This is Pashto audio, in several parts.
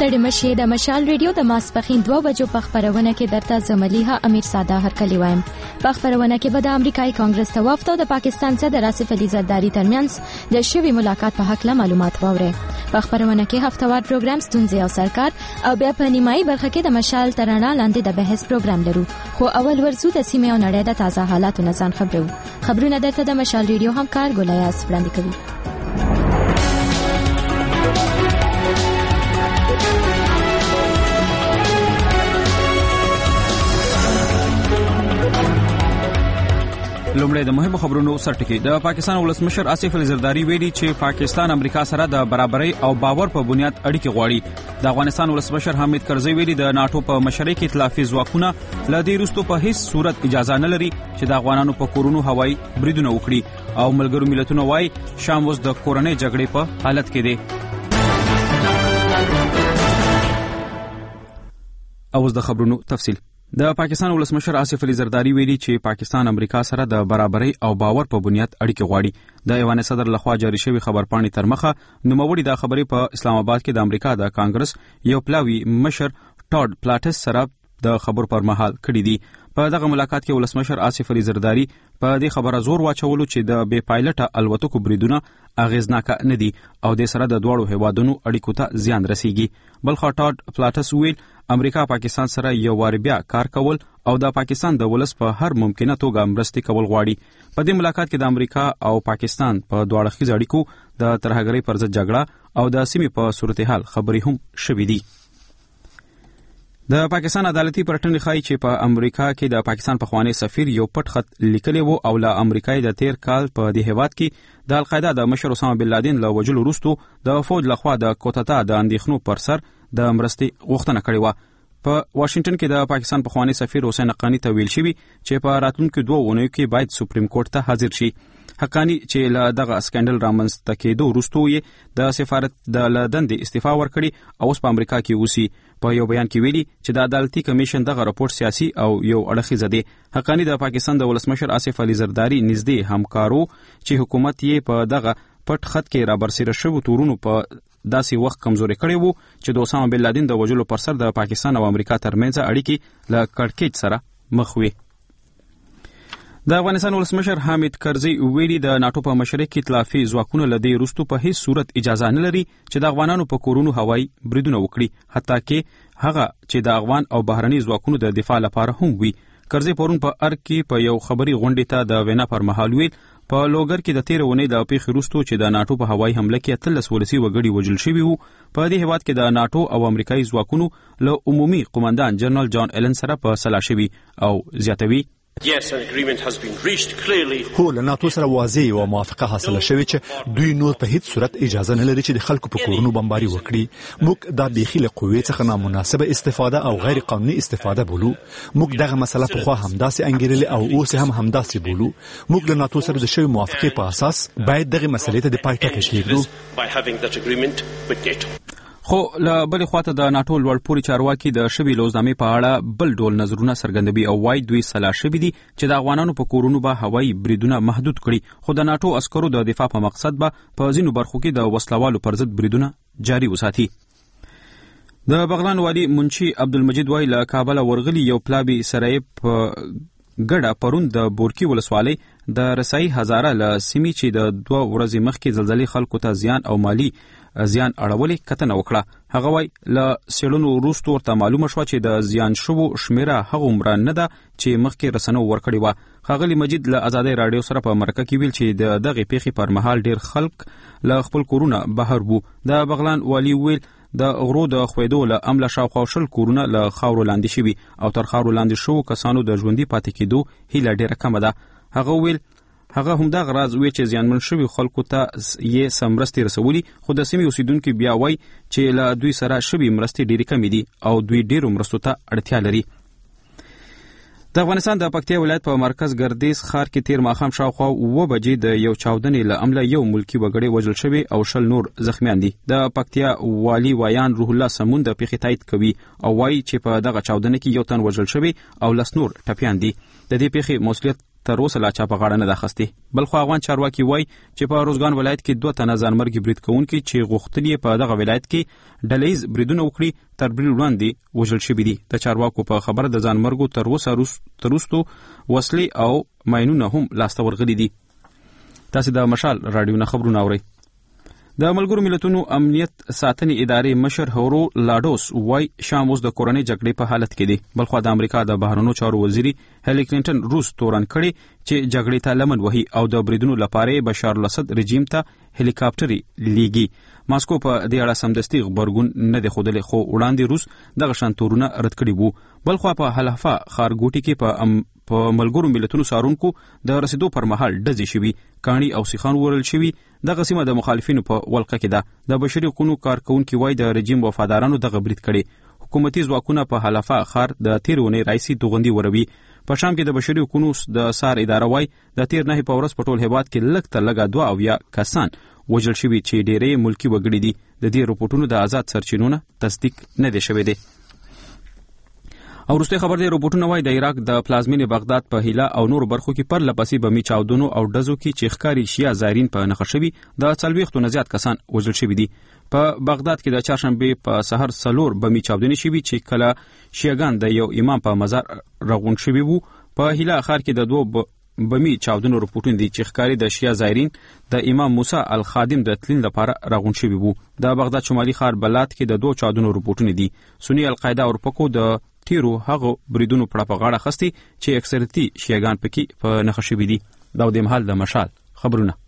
ستړي مشه د مشال ریډیو د ماسپخین 2 بجو په خبرونه کې درته زملیها امیر ساده هرکلی وایم. په خبرونه کې به د امریکایي کانګرس ته وفد او د پاکستان صدر آصف علي زرداری ترمنځ د شوي ملاقات په حق له معلومات واوري. په خبرونه کې هفتوار پروګرام ستونزې او سرکار او بیا په نیمایي برخه کې د مشال ترانه لاندې د بحث پروګرام لرو. خو اول ورزو د سیمې او نړۍ د تازه حالاتو نه ځان خبرو. خبرونه درته د مشال ریډیو همکار ګولیاس وړاندې کوي. لومړی د مهمو خبرونو سرټکی. د پاکستان ولسمشر آصف علي زرداری ویلي چې پاکستان امریکا سره د برابرۍ او باور په بنیاد اړیکې غواړي. د افغانستان ولسمشر حامد کرزي ویلي د ناتو په مشرۍ کې ائتلافي ځواکونه له دې وروسته په هیڅ صورت اجازه نه لري چې د افغانانو په کورونو هوایي بریدونه وکړي او ملګرو ملتونو وايي شام اوس د کورنۍ جګړې په حالت کې دی. اوس د خبرونو تفصیل. د پاکستان ولسمشر آصف علي زرداری ویلي چې پاکستان امریکا سره د برابرۍ او باور په بنیاد اړیکې غواړي. د ایوان صدر لخوا جاری شوی خبرپاڼې تر مخه نوموړي د خبرې په اسلام آباد کې د امریکا د کانګرس یو پلاوی مشر ټاډ پلاټس سره د خبر پر مهال کړی دي. په دغه ملاقات کې ولسمشر آصف علي زرداری په دې خبره زور واچولو چې د بې پایلټه الوتکو بریدونه اغیزناک نه دي او د سره د دوړو هیوادونو اړیکو ته زیان رسیږي. بلخو ټاډ پلاټس ویل امریکا پاکستان سره یو وار بیا کار کول او د پاکستان د ولس په هر ممکنه توګه مرستې کول غواړي. په دې ملاقات کې د امریکا او پاکستان په دواړه اړخیز اړیکو د ترهګرۍ پر ضد جګړه او د سیمې په صورتحال خبرې هم شوې دي. د پاکستان عدالتي پرټنې ښایي چې په امریکا کې د پاکستان پخوانی سفیر یو پټ خط لیکلی وو او له امریکای د تیر کال په دې هیواد کې د القاعده د مشر اسامه بن لادن له وژلو وروسته د فوج لخوا د کوټتا د اندېښنو پر سر د مرستې غوښتنه کړې وه. په واشنگټن کې د پاکستان پخوانی سفیر حسین حقانی ته ویل شوی چې په راتلونکو 2 اونیو کې باید سپریم کورټ ته حاضر شي. حقانی چې له دغه سکندل رامنځته کېدو وروسته یې د سفارت د لندن د استعفا ورکړي او اوس په امریکا کې اوسي. په یو بیان کې ویلي چې د عدالتي کمیشن دغه راپور سیاسي او یو اړخیز دی. حقانی د پاکستان د ولسمشر آصف علي زرداری نږدې همکارو چې حکومت یې په دغه پټ خط کې را برسېره شوو تورونو په داسې وخت کمزوري کړی وو چې د اسامه بن لادن د وژلو پر سر د پاکستان او امریکا ترمنځ اړیکې له کړکېچ سره مخ وي. د افغانستان ولسمشر حامد کرزي ویلي د ناتو په مشرۍ کې ائتلافي ځواکونه له دې وروسته په هیڅ صورت اجازه نه لري چې د افغانانو په کورونو هوایي بریدونه وکړي، حتی کې هغه چې د افغان او بهرني ځواکونو د دفاع لپاره هم وي. کرزي پرون په ارګ کې په یو خبري غونډې ته د وینا پر مهال ویل په لوګر کې د 13 اونۍ د پیښې وروسته چې د ناتو په هوایي حمله کې 13 ولسي وګړي وژل شوي وو، په دې هیواد کې د ناتو او امریکایي ځواکونو له عمومي قومندان جنرال جان ایلن سره په سلا شوي او زیاتوي. Yes, an agreement has been reached clearly. هو له ناتو سره واضح او موافقه حاصله شوې چې دوی نور په هیڅ صورت اجازه نه لري چې د خلکو په کورونو بمباري وکړي. موږ دا بیخي له قوې څخه نامناسبه استفاده او غیر قانوني استفاده بولو. موږ دغه مسله په خوا همداسې انګیرلې او اوس هم همداسې بولو. موږ له ناتو سره د شوی موافقه په اساس باید دغه مسلې ته د پای ټکی کېږدو. خو له بلې خواته د ناتو لوړپوړي چارواکي د شوي لوزنامې په اړه بل ډول نظرونه څرګندوي او وايي دوی سلا شوي دي چې د افغانانو په کورونو به هوایي بریدونه محدود کړي، خو د ناتو عسکرو د دفاع په مقصد به په ځینو برخو کې د وسلوالو پر ضد بریدونه جاري وساتي. د بغلان والي منشي عبدالمجید وايي له کابل ورغلي یو پلابي سره په ګډه پرون د بورکی ولسوالۍ د رسایي هزاره له سیمې چې د 2 ورځې مخکې زلزلې خلکو ته زیان او مالی زیان اړولې کتنه وکړه. هغه وايي له سیړنو وروسته ورته معلومه شوه چې د زیان شوو شمیره هغه عمره نه ده چې مخکې رسنو ورکړې وه. ښاغلي مجید له ازادۍ راډیو سره په مرکه کې ویل چې د دغې پیښې پر مهال ډیر خلک له خپل کورونه بهر وو. د بغلان والي ویل د غرو د خویدو له امله شاوخوا 20 کورونه له خاورو لاندې شوي او تر خاورو لاندې شوو کسانو د ژوندي پاتې کېدو هیله ډیره کمه ده. هغه ویل هغه همدغه راز وی چې زیانمن شوي خلکو ته یې سم مرستې رسولي، خو د سیمې اوسیدونکو بیا وایي چې له دوی سره شوي مرستې ډېرې کمې دي او دوی ډېرو مرستو ته اړتیا لري. د افغانستان د پکتیا ولایت په مرکز ګردیز ښار کې تیر ماښام شاوخوا 9 بجې د یو چاودنې له امله یو ملکي وګړی وژل شوی او 10 نور زخمیان دي. د پکتیا والي ویان روح الله سمون د پیښې تایید کوي او وایي چې په دغه چاودنه کې یو تن وژل شوی او 10 نور ټپیان دي. د دې پیښې مسؤلیت تر اوسه لا چا په غاړه نه ده اخیستې. بل خو افغان چارواکي وایي چې په روزګان ولایت کې 2 تنه ځانمرګي برید کوونکي چې غوښتل یې په دغه ولایت کې ډلهییز بریدونه وکړي تر برید وړاندې وژل شوي دي. د چارواکو په خبره د ځانمرګو تر اوسه وروستو وسلې او ماینونه هم لاسته ورغلي دي. تاسو د مشال رادیو نه خبرونه اورئ. د ملګرو ملتونو امنیت ساتنې ادارې مشر هورو لاډوس وای شام اوس د کورنۍ جګړې په حالت کې دی. بلخو د امریکا د بهرنیو چارو وزیري هیلي کلینټن روس تورن کړي چې جګړې ته لمن وهي او د بریدونو لپاره بشار الاسد رژیم ته هلیکاپټري لیږي. ماسکو په دې اړه سمدستي خبرګون نه دی ښودلی، خو وړاندې روس دغه شان تورونه رد کړي وو. بلخو په حلفا ښارګوټي کې په ملګرو ملتونو سارونکو د رسیدو پر مهال ډزې شوي، کاڼي او سیخان ورل شوي. دغه سیمه د مخالفینو په ولقه کې ده. د بشري حقوقو کارکونکي وایي د رژیم وفادارانو دغه برید کړي. حکومتي ځواکونه په حلفا ښار د تیر اونۍ راهیسې توغندي وروي. په شام کې د بشري حقوقو د سار اداره وایي د تیر 9 په ورځ په ټول هیواد کې لږ تر لږه 2 اویا کسان وژل شوي چې ډېری ملکی وګړي دي. د دې رپورټونو د آزاد سرچینو تصدیق نه دی شوی دی. او وروسته خبر دی رپورټونه وایي د عراق د پلازمینې بغداد په هیله او نور برخو کې پر لپسې بمي چاودنو او ډزو کې چې ښکاري شیا زایرین په نښه شوي د 40 نه زیات کسان وژل شوي دي. په بغداد کې د چهارشنبه په سحر 4 بمي چاودنې شوي چې کله شیعاګان د یو امام په مزار رغون شوي وو. په هیله ښار کې د 2 بمي چاودنو رپورټونه دي چې ښکاري د شیا زایرین د امام موسی الخادم د تلین لپاره رغون شوي وو. د بغداد شمالي ښار بلات کې د 2 چاودنو رپورټونه دي. سنی القاعده او پکو د تیرو هغه بریدونو پړه په غاړه خستي چې اکثریتي شیعاګان پکې په نښه شوي دي. دا د مهال د مشال خبرونه.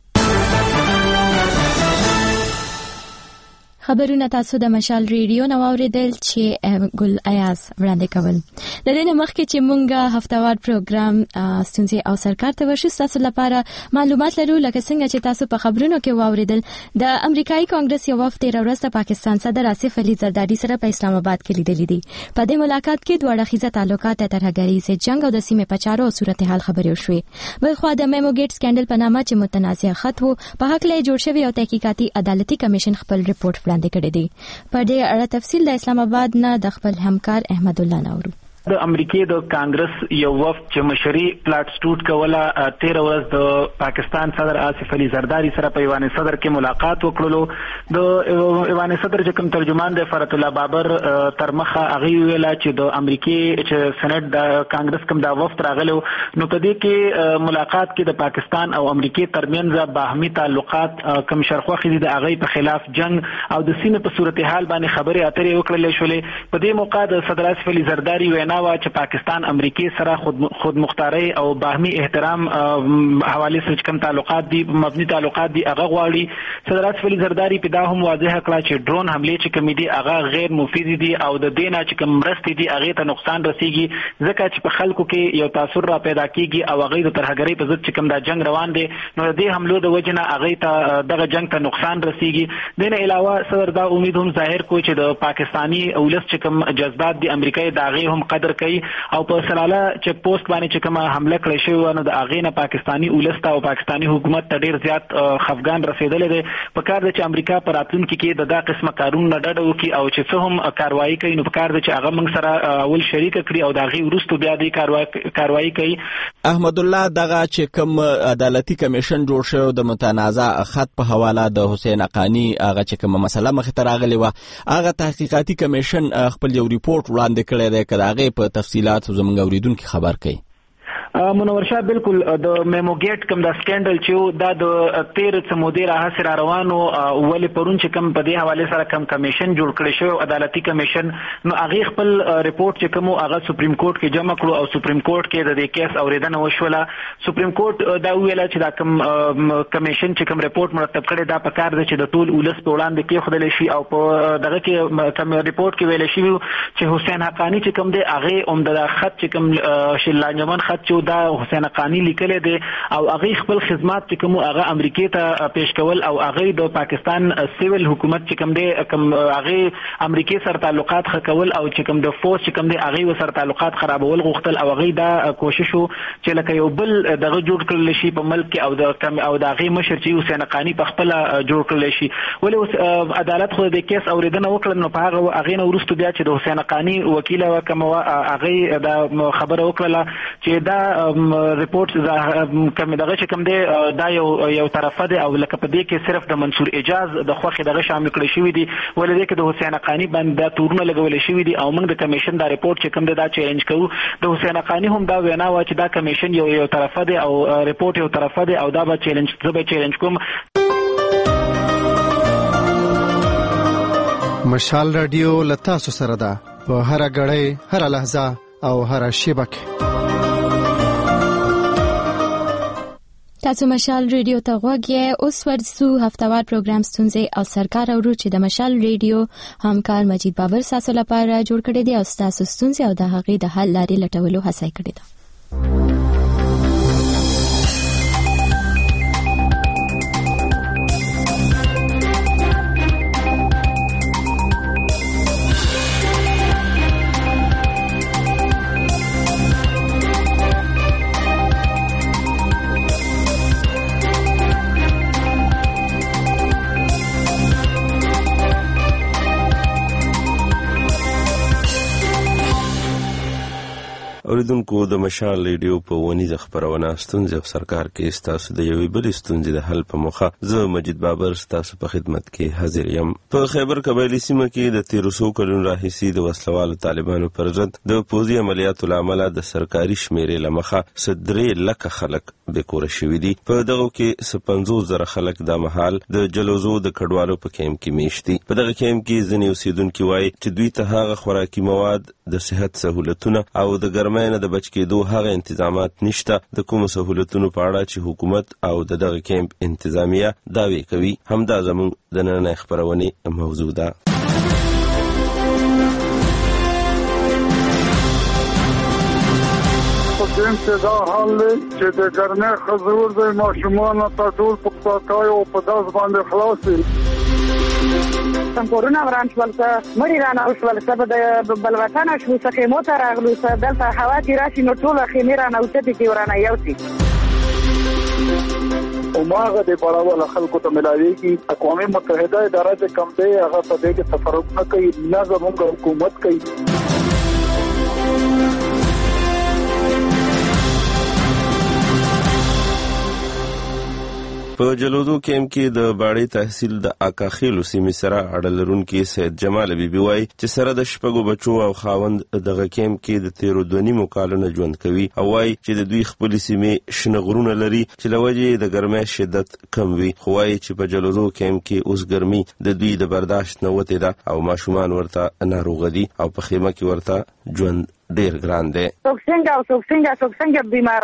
خبرونه تاسو د مشال ریډیو نو اوریدل چې ګل ایاز وړاندې کول. د دې نه مخکې چې مونږه هفتهوار پروګرام ستونزې او سرکار ته ورشو، تاسو لپاره معلومات لرو لکه څنګه چې تاسو په خبرونو کې واوریدل. د امریکایي کانګرس یو وفد تیر ورځ د پاکستان صدر آصف علي زرداری سره په اسلام آباد کې لیدلې دي. په دې ملاقات کې دوه اړخیزه تعلقات، ترهګریز جنگ او د سیمې په چارو او صورتحال خبرې وشوې. بل خو د میمو ګیټ سکندل په نامه چې متنازع خط وو په حق له جوړ شوی او تحقیقاتي عدالتي کمیشن خپل ریپورت کړی دی. په دې اړه تفصیل د اسلام آباد نه د خپل همکار احمد الله نورو. د امریکای د کانګرس یو وفد چې مشري پلاټ سټوټ کوله 13 ورځ د پاکستان صدر آصف علي زرداری سره په ایوان صدر کې ملاقات وکړلو. د ایوان صدر چې کوم ترجمان د فرات الله بابر تر مخه هغه ویلا چې د امریکای چې سېنات د کانګرس کوم د وفد راغلو، نو په دې کې ملاقات کې د پاکستان او امریکای ترمنځ باهمي تعلقات کوم شرخوخي دي د هغه په خلاف جنگ او د سیمې په صورتحال باندې خبرې اترې وکړلې شولې. په دې موقع د صدر آصف علي زرداری وینا چې پاکستان امریکای سره خود مختاری او باهمي احترام حواله سره کوم تعلقات دي، مبني تعلقات دي، هغه غواړي. صدر آصف علي زرداری په دا هم واضح کړه چې ډرون حمله چې کوم دي هغه غیر مفید دي او د دینه چې کوم مرستې دي هغه ته نقصان رسیږي، ځکه چې په خلکو کې یو تاثر را پیدا کیږي او هغه د ترهګرۍ په ضد چې کوم دا جنگ روان دي، نو د حملو د وجنه هغه ته دغه جنگ ته نقصان رسیږي. دینه علاوه صدر دا امید هم ظاهر کو چې د پاکستانی اولس چې کوم جذبات دي امریکای دا هغه هم قدر کوي او په سلاله چې پوسټ باندې چې کومه حمله کړې شوې نو د هغې نه پاکستانی اولسته او پاکستانی حکومت ته ډیر زیات خفګان رسیدلی دی. په کار دی چې امریکا په راتلونکي کې د دا قسمه کارونو نه ډډه وکړي او چې څه هم کاروایي کوي، نو په کار دی چې هغه موږ سره اول شریکه کړي او د هغې وروسته بیا دې کاروایي کوي. احمد الله، دغه چې کوم عدالتي کمیشن جوړ شوی د متنازع خط په حواله د حسین حقانی هغه چې کومه مسله مخې ته راغلې وه، هغه تحقیقاتي کمیشن خپل یو ریپورټ وړاندې کړی دی، که د هغې په تفصیلات زموږ اوریدونکي خبر کوي. منور شاه بالکل د میمو ګیټ کوم د سکینډل چې دا د 13 سمودي راهسه را روانو ولې پرون چې کوم په دې حواله سره کوم کمیشن جوړ کړی شو عدالتي کمیشن، نو هغه خپل ریپورت چې کوم هغه سپریم کورټ کې جمع کړو او سپریم کورټ کې د دې کیس اوریدنه وشوله. سپریم کورټ دا ویل چې دا کوم کمیشن چې کوم ریپورت مرتب کړي دا په کار دی چې د ټول ولس په وړاندې کې خدای شي او په دغه کې کوم ریپورت کې ویل شي چې حسین حقانی چې کوم دی هغه عمده خط چې کوم شلانجمن خط دا حسین حقانی لیکل دي او هغه خپل خدمات چې کوم هغه امریکای ته پیش کول او هغه د پاکستان سیویل حکومت چې کوم دی کوم هغه امریکای سره تعلقات خکول او چې کوم د فوج چې کوم دی هغه سره تعلقات خرابول غوښتل او هغه دا کوشش چې لکه یو بل دغه جوړ کړل شي په ملک او د هغه مشر چې حسین حقانی په خپل جوړ کړل شي. ولې عدالت خو د کیس اوریدنه وکړه، نو په هغه نه ورستو بیا چې د حسین حقانی وکیل او کوم هغه دا خبره وکړه چې دا ریپورت کوم دغه چې کوم دی دا یو طرفه دی او لکه په دې کې صرف د منصور اجاز د خوخي دغه شامل کړی شوی دی ولې کې د حسین حقانی باندې تورونه لګول شوی دی او موږ د کمیشن دا ریپورت چې کوم دی دا چیلنج کوو د حسین حقانی هم دا وینا و چې دا کمیشن یو طرفه دی او ریپورت یو طرفه دی او دا به چیلنج کوم. مشال رادیو لتا سره ده په هر غړې هر لحظه او هر شیبه کې. تاسو مشال ریډیو ته غوږی اوس ورسو هفتوار پروګرام ستونزې او سرکار اورو چې د مشال ریډیو همکار مجید بابر ساسو لپاره جوړ کړی دی او تاسو ستونزې او د هغې د حل لارې لټولو هڅه کړې ده. اوریدونکو د مشال ریډیو په ونیزه خبرونه ستونزې او سرکار کې تاسو د یوې بلې ستونزې د حل په موخه زه مجید بابر تاسو په خدمت کې حاضر یم. په خیبر قبایلی سیمه کې د 1300 کلونو راهیسې د وسلوالو طالبانو پر ضد د پوځي عملیاتو لامل د سرکاري شمیرې لمخه 3 لک خلک بیکوره شوي دي. په دغه کې 50,000 خلک د محل د جلوزو د کډوالو په کیمپ کې میشتي. په دغه کیمپ کې ځینې اوسیدونکو وایي چې دوی ته هغه خوراکي مواد د صحت سہولتونه او د ګرمۍ نه د بچ کېدو هغه انتظامات نشته د کوم سہولتونو په اړه چې حکومت او دغه کیمپ انتظامیه داوی کوي. همدا زموږ د نن خبرونه موضوع ده. چې دا حال چې د ګرمۍ حضور د ماشومان ته ټول پکتاکای او په داس باندې خلاصي کورونا وران شول څه مړی رانه وشول څه د بلوطن شو څه خیمو ته راغلو څه دلته هوا کې راشي نو ټول خیمه رانه اوچته کې ورانه یوسي او ماغه د بڑاوال خلکو ته ملاويږي. اقوام متحده اداره چې کم دی هغه په دې کې تفرق نه کوي نه زموږ حکومت کوي. په جلوزو کیمپ کې د باړې تحصیل د اکاخیلو سیمې سره اړلرونکي سید جمال بیبي وایي چې سره د شپږو بچو او خاوند دغه کیمپ کې د 13 کالونو ژوند کوي او وایي چې د دوی خپل سیمې شنه غرونه لري چې لوجه د ګرمۍ شدت کم وي. خو وایي چې په جلوزو کیمپ کې اوس ګرمي د دوی د برداشت نه وته ده او ماشومان ورته ناروغ دي او په خیمه کې ورته ژوند ډیر ګران دی. څنګه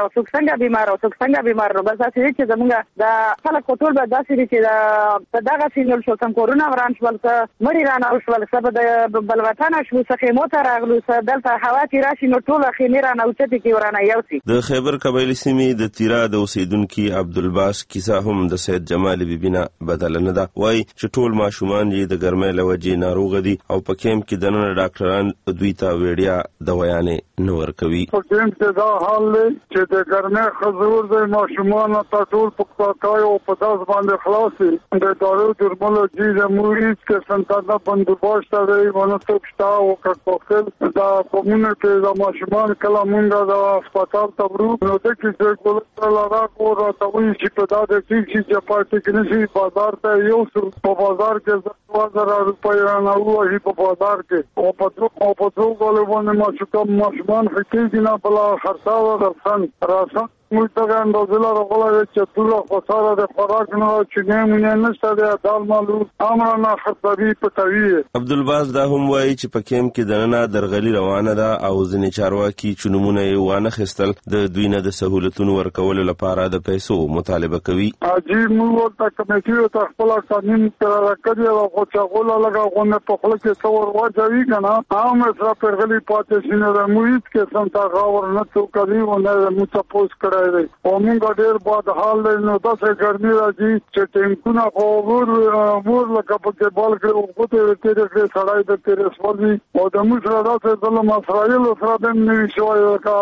بیمار بس اسی چې زمونږ د خلک ټول به داسې چې په دغه سینل شو څنګه کورونا وران شول څه مړی رانه وشول څه د بلوطن شو څه خیمو ته راغلو څه دلته هوا کې راشي نو ټول خیمه رانه اوچته کې ورانه یوسي. د خیبر قبایلی سیمې د تیرا د اوسیدونکو عبدالباس کیسه هم د سید جمال بیبینا بدل نه ده. وای چې ټول ماشومان یې د ګرمۍ لوجې ناروغ دي او په کیمپ کې دنه ډاکټران دوی ته ویډیا دوا نور کوي. په دې کې دا حال چې د ګرمۍ حضور د ماشومان ته ټول پکتاکای او په داس باندې خلاصي د دارو درملوژي د مریض کې سنتانا بندوبست دی ونه سپشتا او کټوفل دا کومونه کې د ماشومان کله مونږ د هسپتال ته ورو نو د کې څه لاره کو راځوي چې په دا د چې پاتې کې نشي بازار ته یو په بازار کې 2000 روپۍ نه وایي په بازار کې او په څو ماشومان حقیقی نه بلا خرڅاوه درسن راسن مستغه اندازه لا غوړه چې ټول خساره د خوراک نه چې نه نشته د دال مالو امرنا خرڅوي پټوي. عبدالباز دا هم وایي چې په کیمپ کې دننه درغلي روانه ده او ځینې چارواکي چونمونه یې وانه خستل د دوی نه د سہولتونو ورکولو لپاره د پیسو مطالبه کوي. عجیب موږ ته کمیټې ته خپل قانون راکړي او چې لګا غونه په خپل کې څور واځوي کنه عام سره پرغلي پاتې شنه د موید کې سم تا غاور نه څوک کوي ونه مو تاسو کړی دی او موږ ډېر بد حال دی نو داسې ګرمي راځي چې ټینکونه په مور لکه پکې بال کړي او ګوتې تېرې کړې سړی د تېرې سولي او د موږ سره داسې ظلم اسرائیلو سره به هم نوي شوی لکه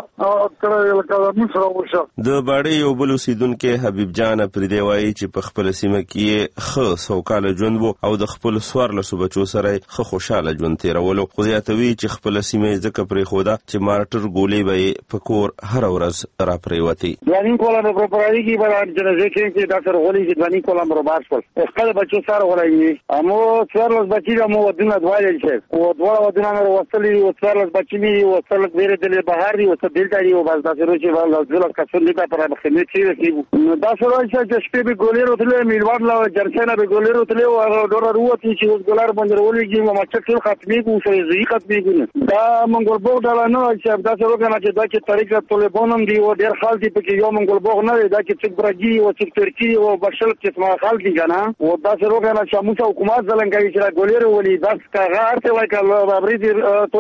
د موږ سره وشه. د باړې یو بل اوسیدونکی حبیب جان افریدی وایي چې په خپله سیمه کې ښه سوکاله ژوند و او د خپلو 14 بچو سره ښه خوشحاله ژوند تېرولو خو زیاتوي چې خپله سیمه یې ځکه پرېښوده چې مارټر ګولۍ به یې په کور هره ورځ راپرېوتې. دوانیم کاله به پرپرایږي به جنازې کې دا سره غولۍ چې دوانیم کاله به روبار شول خپل بچو سره غولۍ امو 14 بچي د مو ودونه دوالل شي او دواړه ودونه مې وصلي او 14 بچي مې وصل غیر د بهر دي او دلته دي او بس دا سره چې ول ځل کسن دي پر مخنه چې نو دا سره چې شپې به ګولۍ وروتلې میلوار لا جرسنه به ګولۍ وروتلې او ډور وروتي چې اوس ګولار باندې ولېږي ما چې ختمي کو شي زی ختمي کو دا منګول بوغ دا نه چې دا سره کنه چې دا چې طریقه طالبانم دی او ډېر خال دي په یو منګول بوغ نه دا چې څوک برګي او څوک ترکی او بشل چې ما خال دي کنه او دا سره کنه چې موږ حکومت زلنګي چې ګولیر ولې دا څنګه ارته وای کله بابري دي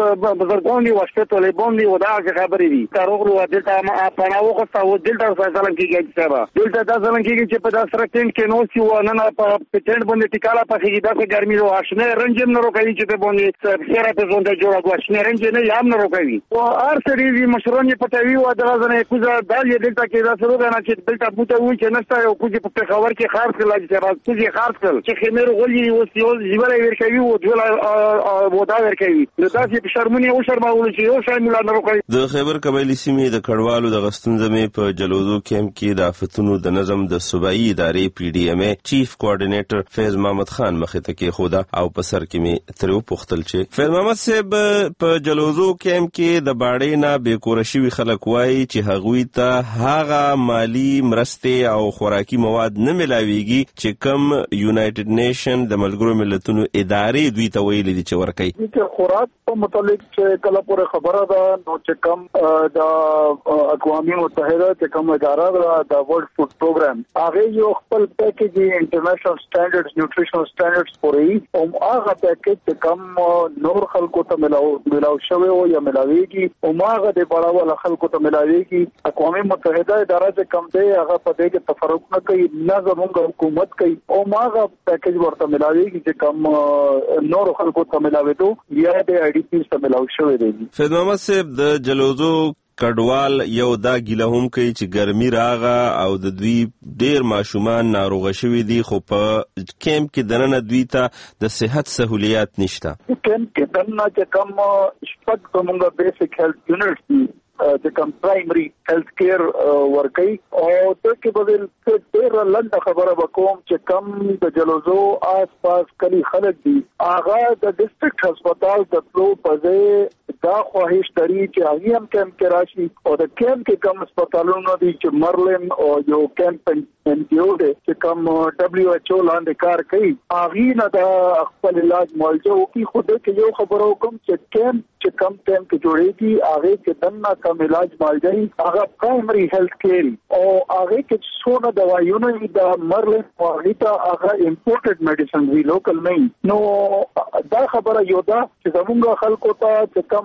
بزرګون دي واشته طالبان دي او دا خبرې دي کاروغلو دلته ما پناو خو او دلته ځلن کېږي چې دلته دا ځلن کېږي چې په داسره کې نو سی و نه په پټند باندې ټیکاله پخېږي دا ګرمي او آشنه رنجم نه روکوي چې په باندې سره په ځونده جوړه غوښنه رنج نه یام نه روکوي او ارته دي مشرونه پټوي او دا ځنه کوزه دال دلته کې دا سره غنا چې دلته بوته وي چې نشته او کوزه په خبر کې خارج کړل چې راځي کوزه خارج کړل چې خمر غولي او سیول جبل ورکوي او جوړه او دا ورکوي نو تاسو په شرمونه او شرمول شي او شامل نه روکوي. د خیبر قبایلی سیمې د کډوالو د غستونځمې په جلودو کیمپ کې د آفتونو د نظم د صوبایي ادارې پی ډي ایم چیف کوارډینیټر فیض محمد خان مخې ته کې خوده او په سر کې می تر پوښتل چې فیض محمد صاحب په جلودو کیمپ کې د باړې نه بې کور شوي خلک وایي چې هغوی ته هغه مالی مرستې او خوراکي مواد نه ملاويږي چې کم یونایټډ نیشن د ملګرو ملتونو ادارې دوی ته ویلي دي چې ورکوي. چې خوراک په متعلق چې کله پورې خبره ده نو چې کم د اقوام متحده چې کوم اداره ده د ورلد فود پروګرام هغه یو خپل پیکیج انټرنیشنل سټانډرډز نیوټریشنل سټانډرډز پورې او هغه پیکیج چې کوم نور خلکو ته ملاو شوی او یا ملاويږي او هغه د بڑاول خلکو ته ملاويږي اقوام متحده اداره چې کوم دی هغه په دې کې تفرق نه کوي نه زموږ حکومت کوي او هغه پیکیج ورته ملاويږي چې کوم نور خلکو ته ملاوي دو یا د اي ډي پی ته ملاو شوی دی. فیض محمد صاحب د جلوزو کډوال یو دا ګیله هم کوي چې ګرمي راغه او د دوی ډیر ماشومان ناروغه شوي دي خو په کیمپ کې دننه دوی ته د صحت سہولیات نشته. کیمپ کې دننه چې کوم شپږ کومه بیسیک هیلث یونټس د کوم پرایمري هیلث کیر ورکي او د کې بدل ډیر لنډه خبره وکوم چې کوم د جلوزو آس پاس کلی خلک دي هغه د ډیسټریکټ هسپتال د پلو پځه دا خواهش لري چې هغه هم کیمپ کې راشي او د کیمپ کې کوم هسپتالونو دي چې مرلن او یو کیمپ انډیو دي چې کوم دبليو ایچ او لاندې کار کوي هغه نه د خپل علاج معالجه او کی خود کې یو خبرو کوم چې کیمپ چې کم ټیم کې جوړېږي هغه کې دنه کم علاج معالجه هغه پرایمري هیلث کیر او هغه کې څونه دوايونه د مرلن او هغه هغه امپورټډ میډیسن وی لوکل نه نو دا خبره یو دا چې زموږ خلکو ته چې کم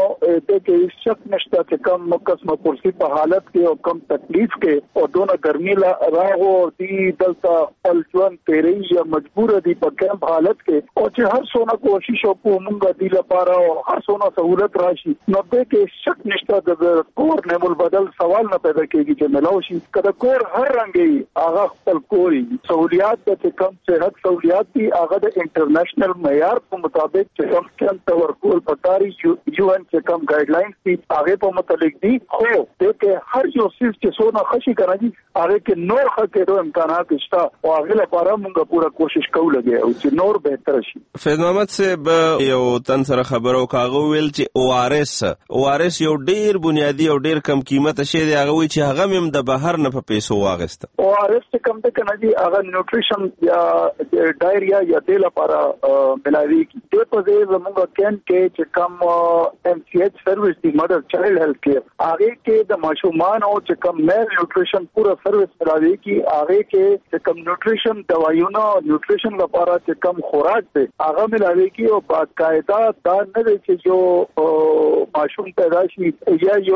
د کې شک نشته چې کم قسمه پرسي په حالت کې او کم تکلیف کې او دونه ګرمي راغو دي دلته خپل ژوند تیرې یا مجبور دي په کم حالت کې او چې هر څونه کوشش وکړو موږ دې لپاره او هر څونه سہولت راشي نو د کې شک نشته د کور نمول بدل سوال نه پیدا کیږي چې ملاو شي کله کور هر رنګي هغه خپل کوي سہولیات د کم صحت سہولیات دي هغه د انټرنیشنل معیار په مطابق چې کم تورکول پکاري یو ان چې کم ګایډلاینز دي هغه په متعلق دي خو د کې هر یو څه چې څونه خشي کوي هغه کې نور خکېدو امکانات شته او هغه لپاره موږ پوره کوشش کوو لګي او چې نور بهتر شي. فیض محمد صاحب یو تن سره خبرو کاغو ویل چې او ار اس یو ډیر بنیادی او ډیر کم قیمت شی دی هغه وی چې هغه هم د بهر نه په پیسو واغسته او ار اس کم ته کنه دي هغه نیوټریشن یا ډایریا یا د لپاره ملاوي کی د په دې زموږ کین کې چې کم ام سی ایچ سروس دی مدر چایلډ هیلث کیر هغه کې د ماشومان او چې کم میل نیوټریشن پورا سروس ملاوي کی هغه کې چې کم نیوټریشن دوايونه نیوټریشن لپاره چې کم خوراک دی هغه ملاوي کی او باقاعده دا نه دی چې جو ماشوم پیدا شي یا یو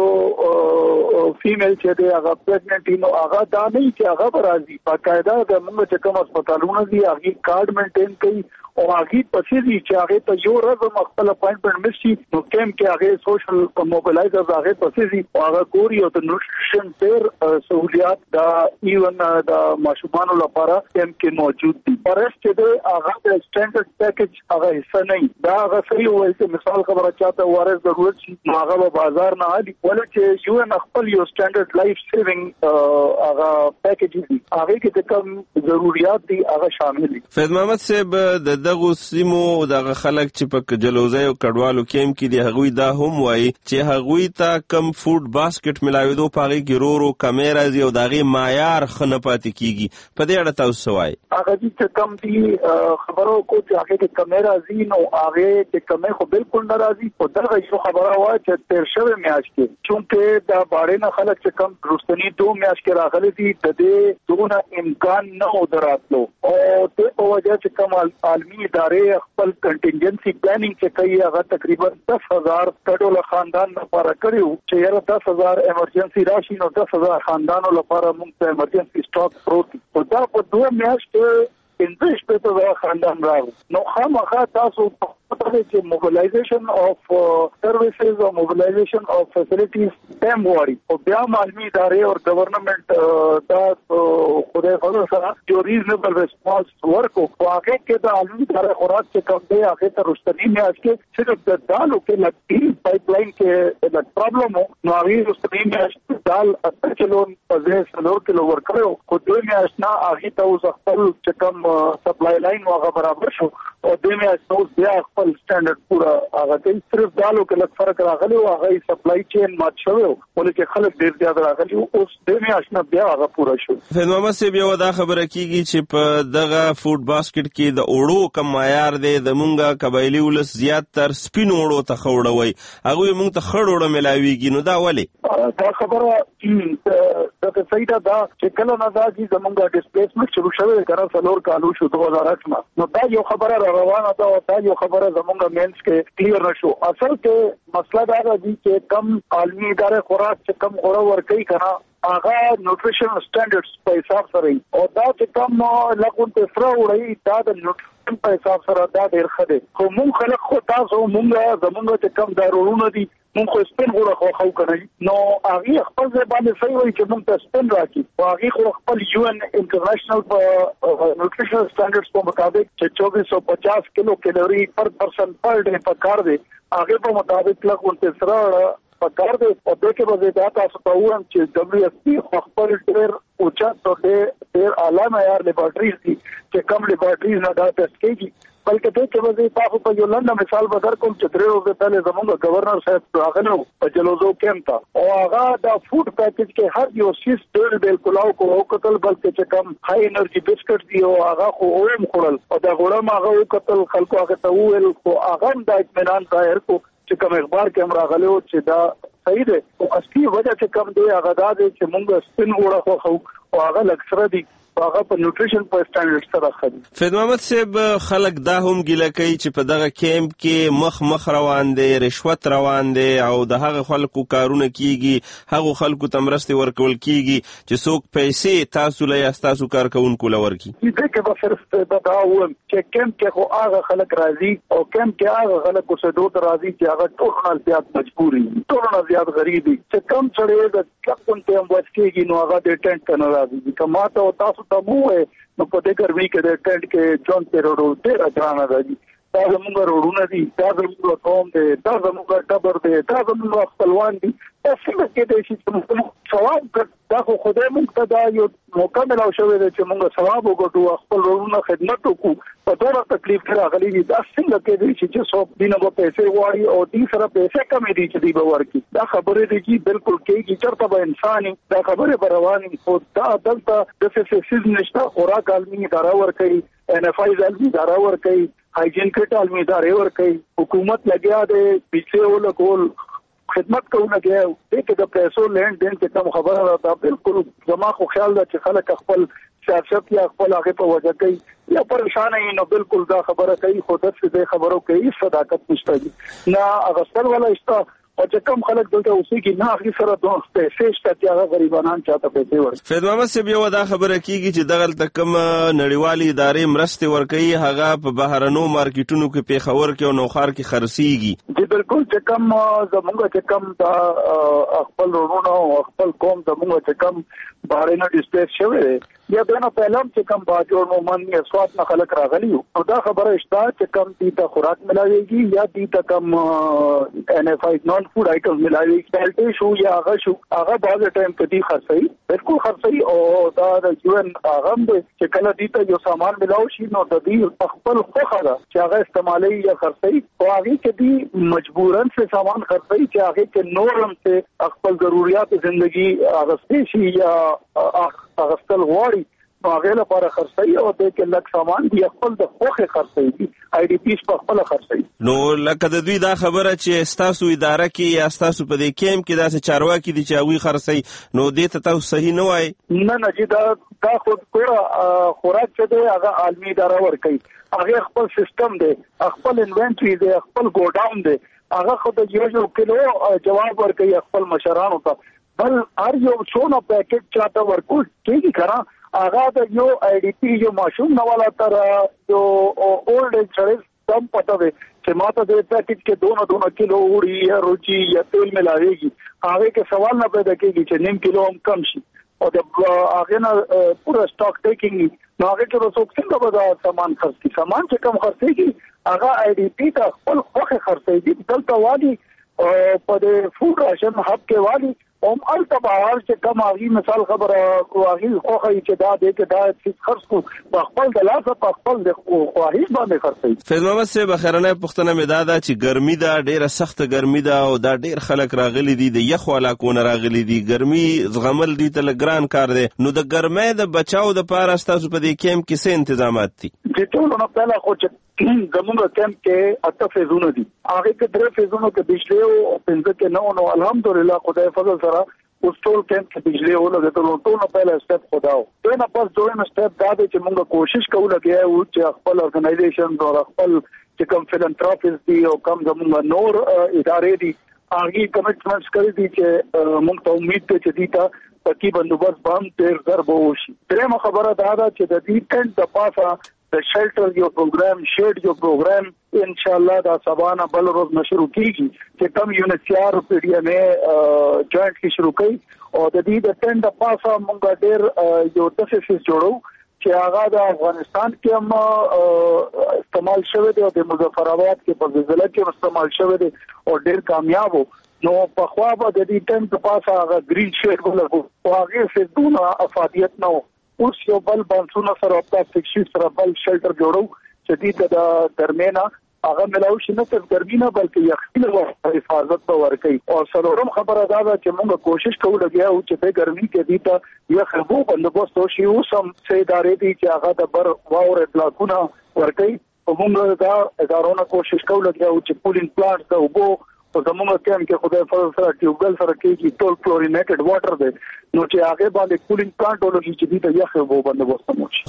فیمیل چې دی هغه پریګننټ نو هغه دا نه چې هغه راځي باقاعده د موږ چې کوم هسپتالونه دي هغه کارت مینټین کوي او هغه پسې دي چې هغه ته یو ورځ خپل اپاینټمنټ مشي نو کیم کې هغه سوشل موبلایزرز هغه پسې دي او هغه ګوري او د نیوټریشن ډېر سہولیات دا ایون دا ماشومان لپاره کیم کې موجود دي پرست چې دی هغه د سټانډرډ پیکیج هغه حصہ نه دا هغه صحیح وایي چې مثال خبره چاته وارث ضرورت شي هغه په بازار نه علي ولې چې یو نه خپل یو سټانډرډ لایف سیوینګ هغه پیکیج دي هغه کې کوم ضرورت دي هغه شامل دي. فیض محمد صاحب د دغه سیمو دغه خلک چې په جلوزي او کډوالو کیم کې دي هغوی دا هم وایي چې هغوی ته کم فود باسکټ ملاويدو پاغي ګرورو کیمرا دي او دغه معیار خنه پاتې کیږي په دې اړه تاسو وایي هغه چې کم دي خبرو کو چې هغه کې کیمرا دي نو هغه چې کمه خو بالکل ناراضي او دغه یو خبره وا چې تیر شوه میاش کې چونکه دا باندې نه خلک چې کم درستنی 2 میاش کې راغلي دي د دې دونه امکان نه دراتلو او په وجه چې کم عالمي ادارې خپل کنټینجنسي پلانینګ چې کوي هغه تقریبا 10,000 ټول خاندان لپاره کړیو چې یاره 10,000 ایمرجنسي راشي نو 10,000 خاندانو لپاره موږ ته ایمرجنسي سټاک پروت او دا په 2 میاش کې انځش په توګه خاندان راغلو نو خامخا تاسو په چې موبلایزیشن اف سروسز او موبلایزیشن اف فیسیلیټیز تم واري او بیا عالمي ادارې او گورنمنت دا خدای خبر سره جو ریزنبل ریسپانس ورکو واقع کې د عالمي ادارې خوراک چې کوم دی هغه ته رښتینی میاش کې صرف د دالو کې لټي پایپ لاین کې د پرابلم نو هغه رښتینی میاش دال اټچلون په ځای سلور کیلو ورکړو خو دوی میاش نه هغه ته اوس خپل چې کوم سپلای لاین هغه برابر شو او دوی میاش نو بیا خپل سټانډرډ پورا هغه کوي صرف دالو کې لږ فرق راغلی او هغه سپلای چین مات شو ولکه خلک ډیر زیات راغلي اوس دوی میاش نه بیا هغه پورا شو. فیض محمد صاحب یو دا خبره کیږي چې په دغه فود باسکټ کې د اوړو کم معیار دی د مونږه قبایلی ولس زیات تر سپین اوړو ته خوړوي هغه مونږ ته خړ اوړو ملاويږي نو دا ولې دا خبره دا صحیح ده چې کله نه دا چې زمونږه ډیسپلیسمنت شروع شوه کړه څلور کالو شو 2008 نو دا یو خبره روانه ده او دا یو خبره زمونږه مینس کې کلیر نشو اصل کې مسله دا دی چې کم عالمي ادارې خوراک چې کم غوړ ورکړي کنه هغه نیوټریشن سټانډرډز په حساب سره او دا چې کم لکه په فرا وړي دا د نیوټریشن په حساب سره دا ډیر ښه دی خو مونږ خلک خو تاسو مونږه زمونږه چې کم دارونه دي مونږ خو سپین غوړه خو کړی نو هغه خپل ځای باندې صحیح وایي چې مونږ ته سپین راکړي او هغه خو خپل یو ان انټرنیشنل نیوټریشن سټانډرډز په مطابق چې 2450 کیلو کیلوري پر پرسن پر ډے په کار دی هغه په مطابق لکه سره پکار دی او د کې به دا تاسو ته وایم چې دبليو اس پی خپل ډېر اوچا ډېر اعلی معیار لیبارټریز دي چې کم لیبارټریز نه دا ټیسټ کوي بلکې د کې به تاسو په یو لنډه مثال بدر کوم چې درې ورځې پهله زموږ گورنر صاحب راغلو په جلوزو کېمپ ته او هغه د فود پیکیج کې هر یو شی ډېر بالکل او قتل بلکې چې کم هاي انرژي بسکټ دی او هغه خو هم خورل او دا غوړم هغه قتل خلکو هغه ته ویل خو هغه د اطمینان ظاهر کو چې کوم اخبار کې امر غلو چې دا صحیح دی او اصلي وجه چې کم دی هغه دا دی چې موږ سپین وړه خو او هغه لکسره دي هغه په نیوټریشن په سټانډرډ سره خدي. فیض محمد صاحب خلک دا هم ګیله کوي چې په دغه کیمپ کې مخ روان دي رشوت روان دي او د هغه خلکو کارونه کیږي هغه خلکو تمرستي ورکول کیږي چې څوک پیسې تاسو له تاسو کارکونکو لورکی. دې کې به فرست دا و چې کیمپ کې خو هغه خلک راځي او کیمپ کې هغه خلک کو څه دوه راځي چې هغه ټول زیات مجبوري ټول زیات غریبي چې کم چړې د کپن ته هم وځکیږي نو هغه د ټینټ کنه راځي کما ته تاسو ته مو نو په دې ګرمي کې د ټینټ کې جون پیروډو ډېر ځان راځي دا زموږ روډونه دي دا زموږ قوم دی دا زموږ ټبر دی دا زموږ خپلوان دي تاسو کې د شي ثواب دا خو خدای موږ ته دا یو مکمل او شوی دی چې موږ ثواب وګټو خپل روډونه خدمت وکړو په ډېر تکلیف کې راغلي دي دا څنګه کې دي چې څو دینه په پیسې وایي او دې سره پیسې کمې دي چې دی به ورکی دا خبره دي چې بالکل کېږي چرته به انساني دا خبره رواني خو دا دلته د فیسیز نشته خوراک عالمي اداره ورکړي ان اف آی عالمي اداره ورکړي هایجین کټ عالمي اداره ورکړي حکومت لګیا دی بجلی ولکول خدمت کوونه کې د پیسو لین دین کې کوم خبره ده بالکل زما خو خیال ده چې خلک خپل سیاست یا خپل هغه په وجه کوي یا پریشان نه نو بالکل دا خبره کوي خو د څه خبرو کوي صداقت نشته دي نه اغسل ولا استا او چې کوم خلک دلته اوسېږي نه هغه سره دوه پیسې شته چې هغه غریبانان چاته پیسې ورکړي. فیض محمد صاحب یو دا خبره کیږي چې دغه تکم نړیوالې ادارې مرستې ورکوي هغه په بهرنو مارکیټونو کې پیښور کې او نوخار کې خرڅيږي. جی بالکل چې کوم زموږ چې کوم دا خپل ورونه او خپل قوم زموږ چې کوم بهرنه ډیسپلیس شوی یا دنه پهلم چې کوم باجوړ مومن یا سواد نه خلک راغلي او دا خبره شته چې کوم دي ته خوراک ملاويږي یا دي ته کوم NFI نون فود آیټمز ملاويږي پالټي شو یا هغه بعض ټایم په دې خرڅي بالکل خرڅي او دا د UN هغه چې کله دي ته یو سامان ملاو شي نو د دې خپل خوخه ده چې هغه استعمالي یا خرڅي او هغه کې دي مجبورن څه سامان خرڅي چې هغه کې نورم څه خپل ضرورت ژوندۍ هغه شي یا اغستل غواړي هغه لپاره خرڅي او د کې لک سامان دی خپل د خوخه خرڅي دي IDPs په خپل خرڅي. نو لکه د دوی دا خبره چې ستاسو اداره کې یا ستاسو په دې کېم کې داسې چارواکي دي چې هغه خرڅي نو دې ته تاسو صحیح نه وای نه چې دا خود پورا خوراک چې دی هغه عالمي اداره ور کوي هغه خپل سیستم دی خپل انوینټری دی خپل ګوډاون دی هغه خود یو کیلو جواب ور کوي خپل مشرانو ته بل هر یو څونه پیکټ چاته ورکول کیږي کرا هغه د یو IDP یو ماشوم نه والا تر یو اولډ ایج سره کم پټه وي چې ماته د پیکټ کې 2 کیلو وړي یا روچي یا تیل ملاويږي هغه کې سوال نه پیدا کیږي چې 9 کیلو هم کم شي او د هغه نه پورا سٹاک ټیکینګ نو هغه کې رسوب څنګه به سامان خرڅي سامان چې کم خرڅيږي هغه IDP ته خپل خوخه خرڅيږي دلته وادي په د فود راشن هب کې وادي ال تبعار چې کم اغي مثال خبره واغي خوخه چې دا دې کې دا چې خرڅ کو په خپل د لاس په خپل د خواهی باندې خرڅي. فیض محمد صاحب خیرانه پښتنه مداده چې ګرمي دا ډیره سخت ګرمي دا او دا ډیر خلک راغلي دي د یخ علاقونه راغلي دي ګرمي زغمل دي ته لګران کار دي نو د ګرمۍ د بچاو د پاره تاسو په دې کېم کې څه تنظیمات دي؟ چې ټول نو پهلا خو چې زموږ کېمپ کې 8 فیزونه دي هغه کې 3 فیزونو کې بجلی او 5 کې نو الحمدلله خدای فضل سره اوس ټول کېمپ کې بجلی ولګېدل ټول نو پهلا سټپ خداو ته نه پس دویم سټپ دا دی چې موږ کوشش کوو لګیا او چې خپل اورګنایزیشن او خپل چې کوم فلانتراپیز دي او کوم زموږ نور ادارې دي هغه کمټمنټس کړی دي چې موږ ته امید ده چې دیتا پکی بندوبست باندې تیر ضرب وشي. درېمه خبره دا ده چې د دې ټنټ د پاسه د شیلټر یو پروګرام شیډ یو پروګرام ان شاء الله دا سبانه بل روز شروع کیږي چې کم یونیسیار PDMA جوائنٹ کی شروع کړي او د دې د ټنټ د پاسه موږ ډېر یو تاسیس جوړو چې هغه د افغانستان کې هم استعمال شوی دی او د مظفر آباد کې په ضلع کې استعمال شوی دی او ډېر کامیاب نو په خوا به د دې ټنټ په پاسه هغه گرین شیډ ولګو او هغه څه دونه افادیت نه اوس یو بل بانسونه سره پلاستیک شیټ سره بل شیلټر جوړو چې دې د درمیانه هغه ملاوي شي نه تر ګرمینه بلکې یخني حفاظت به ورکړي او څلورم خبره دا ده چې موږ کوشش کوو لګیا او چې د ګرمۍ کې دې ته یو خبو بندوبست وشي او سم څه ادارې دي چې هغه د بر واور اطلاقونه ورکړي او موږ دا ادارونه کوشش کوو لګیا او چې پولینګ پلانټ ته وبو او زموږ کېم کې خدای فضل سره ټیوبل سره کې ټول کلورینیټډ واټر دی نو چې هغه باندې کولینګ پلانټ ولګي چې دې ته یخ وبو بندوبست وشي.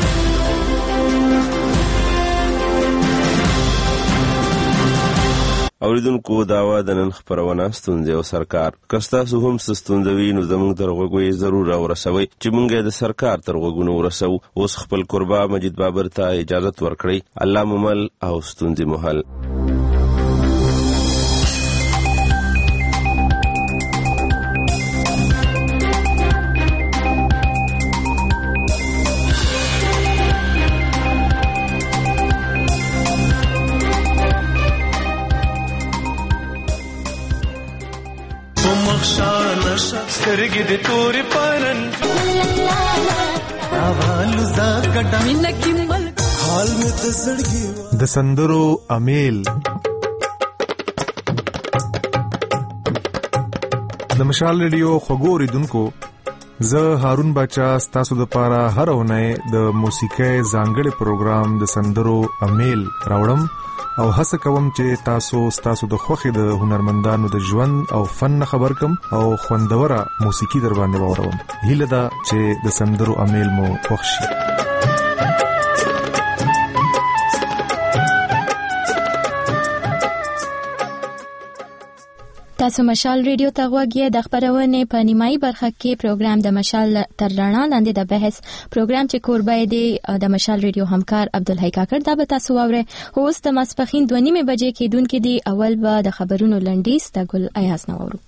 اوریدونکو داوا د نن خبرونه ستونزې او سرکار کستاسو هم ستونزوي نو زموږ درغوي ضرور ورسوي چې مونږه د سرکار ترغوګونو ورسو اوس خپل قربا مجید بابر ته اجازه ورکړي الله ممل او ستونزې محل. سترګې د تورې پالن اوالو زګډا مینه کې ملک حال مې د زړګي د سندرو امیل د مشال ریډیو خبرو دونکو زه هارون بچا ستاسو د پاره هر اونۍ د موسیقۍ ځانګړي پروګرام د سندرو امیل راوړم او هڅه کوم چې تاسو د خوښي د هنرمندانو د ژوند او فن خبر کم او خوندوره موسیقي در باندې واورم. هیله ده چې د سندرو امیل مو خوښ شي. تاسو مشال ریډیو ته غوږی د خبرونه په نیمایي برخه کې پروګرام د مشال تر رڼا لاندې د بحث پروګرام چې کوربه دی د مشال ریډیو همکار عبدالحی کاکړ دا به تاسو واورئ. اوس د ماسپخین 2:30 بجې کې دونکو دی اول به د خبرونو لنډیز د ګل ایاز نوورو.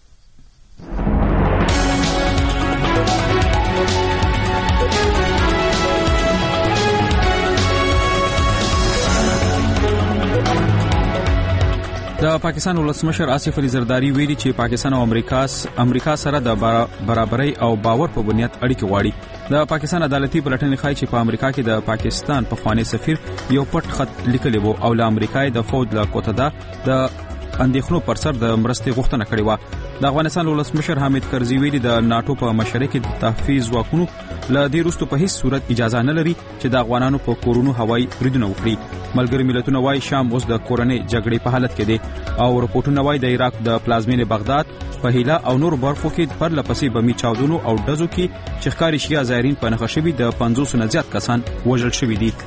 د پاکستان ولسمشر آصف علي زرداری ویلي چې پاکستان او امریکا سره د برابرۍ او باور په بنیاد اړیکې غواړي. د پاکستان عدالتي بلټن ښایي چې په امریکا کې د پاکستان پخوانی سفیر یو پټ خط لیکلی وو او له امریکای د فوج له کوتدا د اندېښنو پر سر د مرستې غوښتنه کړې و. د افغانستان ولسمشر حامد کرزي ویلي د ناتو په مشرۍ کې د تحفیظ ځواکونو له دې وروسته په هیڅ صورت اجازه نه لري چې د افغانانو په کورونو هوایي بریدونه وکړي. ملګری ملتونه وايي شام اوس د کورنۍ جګړې په حالت کې دی او رپورټونه وايي د عراق د پلازمینې بغداد په هیله او نور برخو کې پر لپسې بمي چاودنو او ډزو کې چې ښکاري شیا زایرین په نښه شوي د 500 نه زیات کسان وژل شوي دي.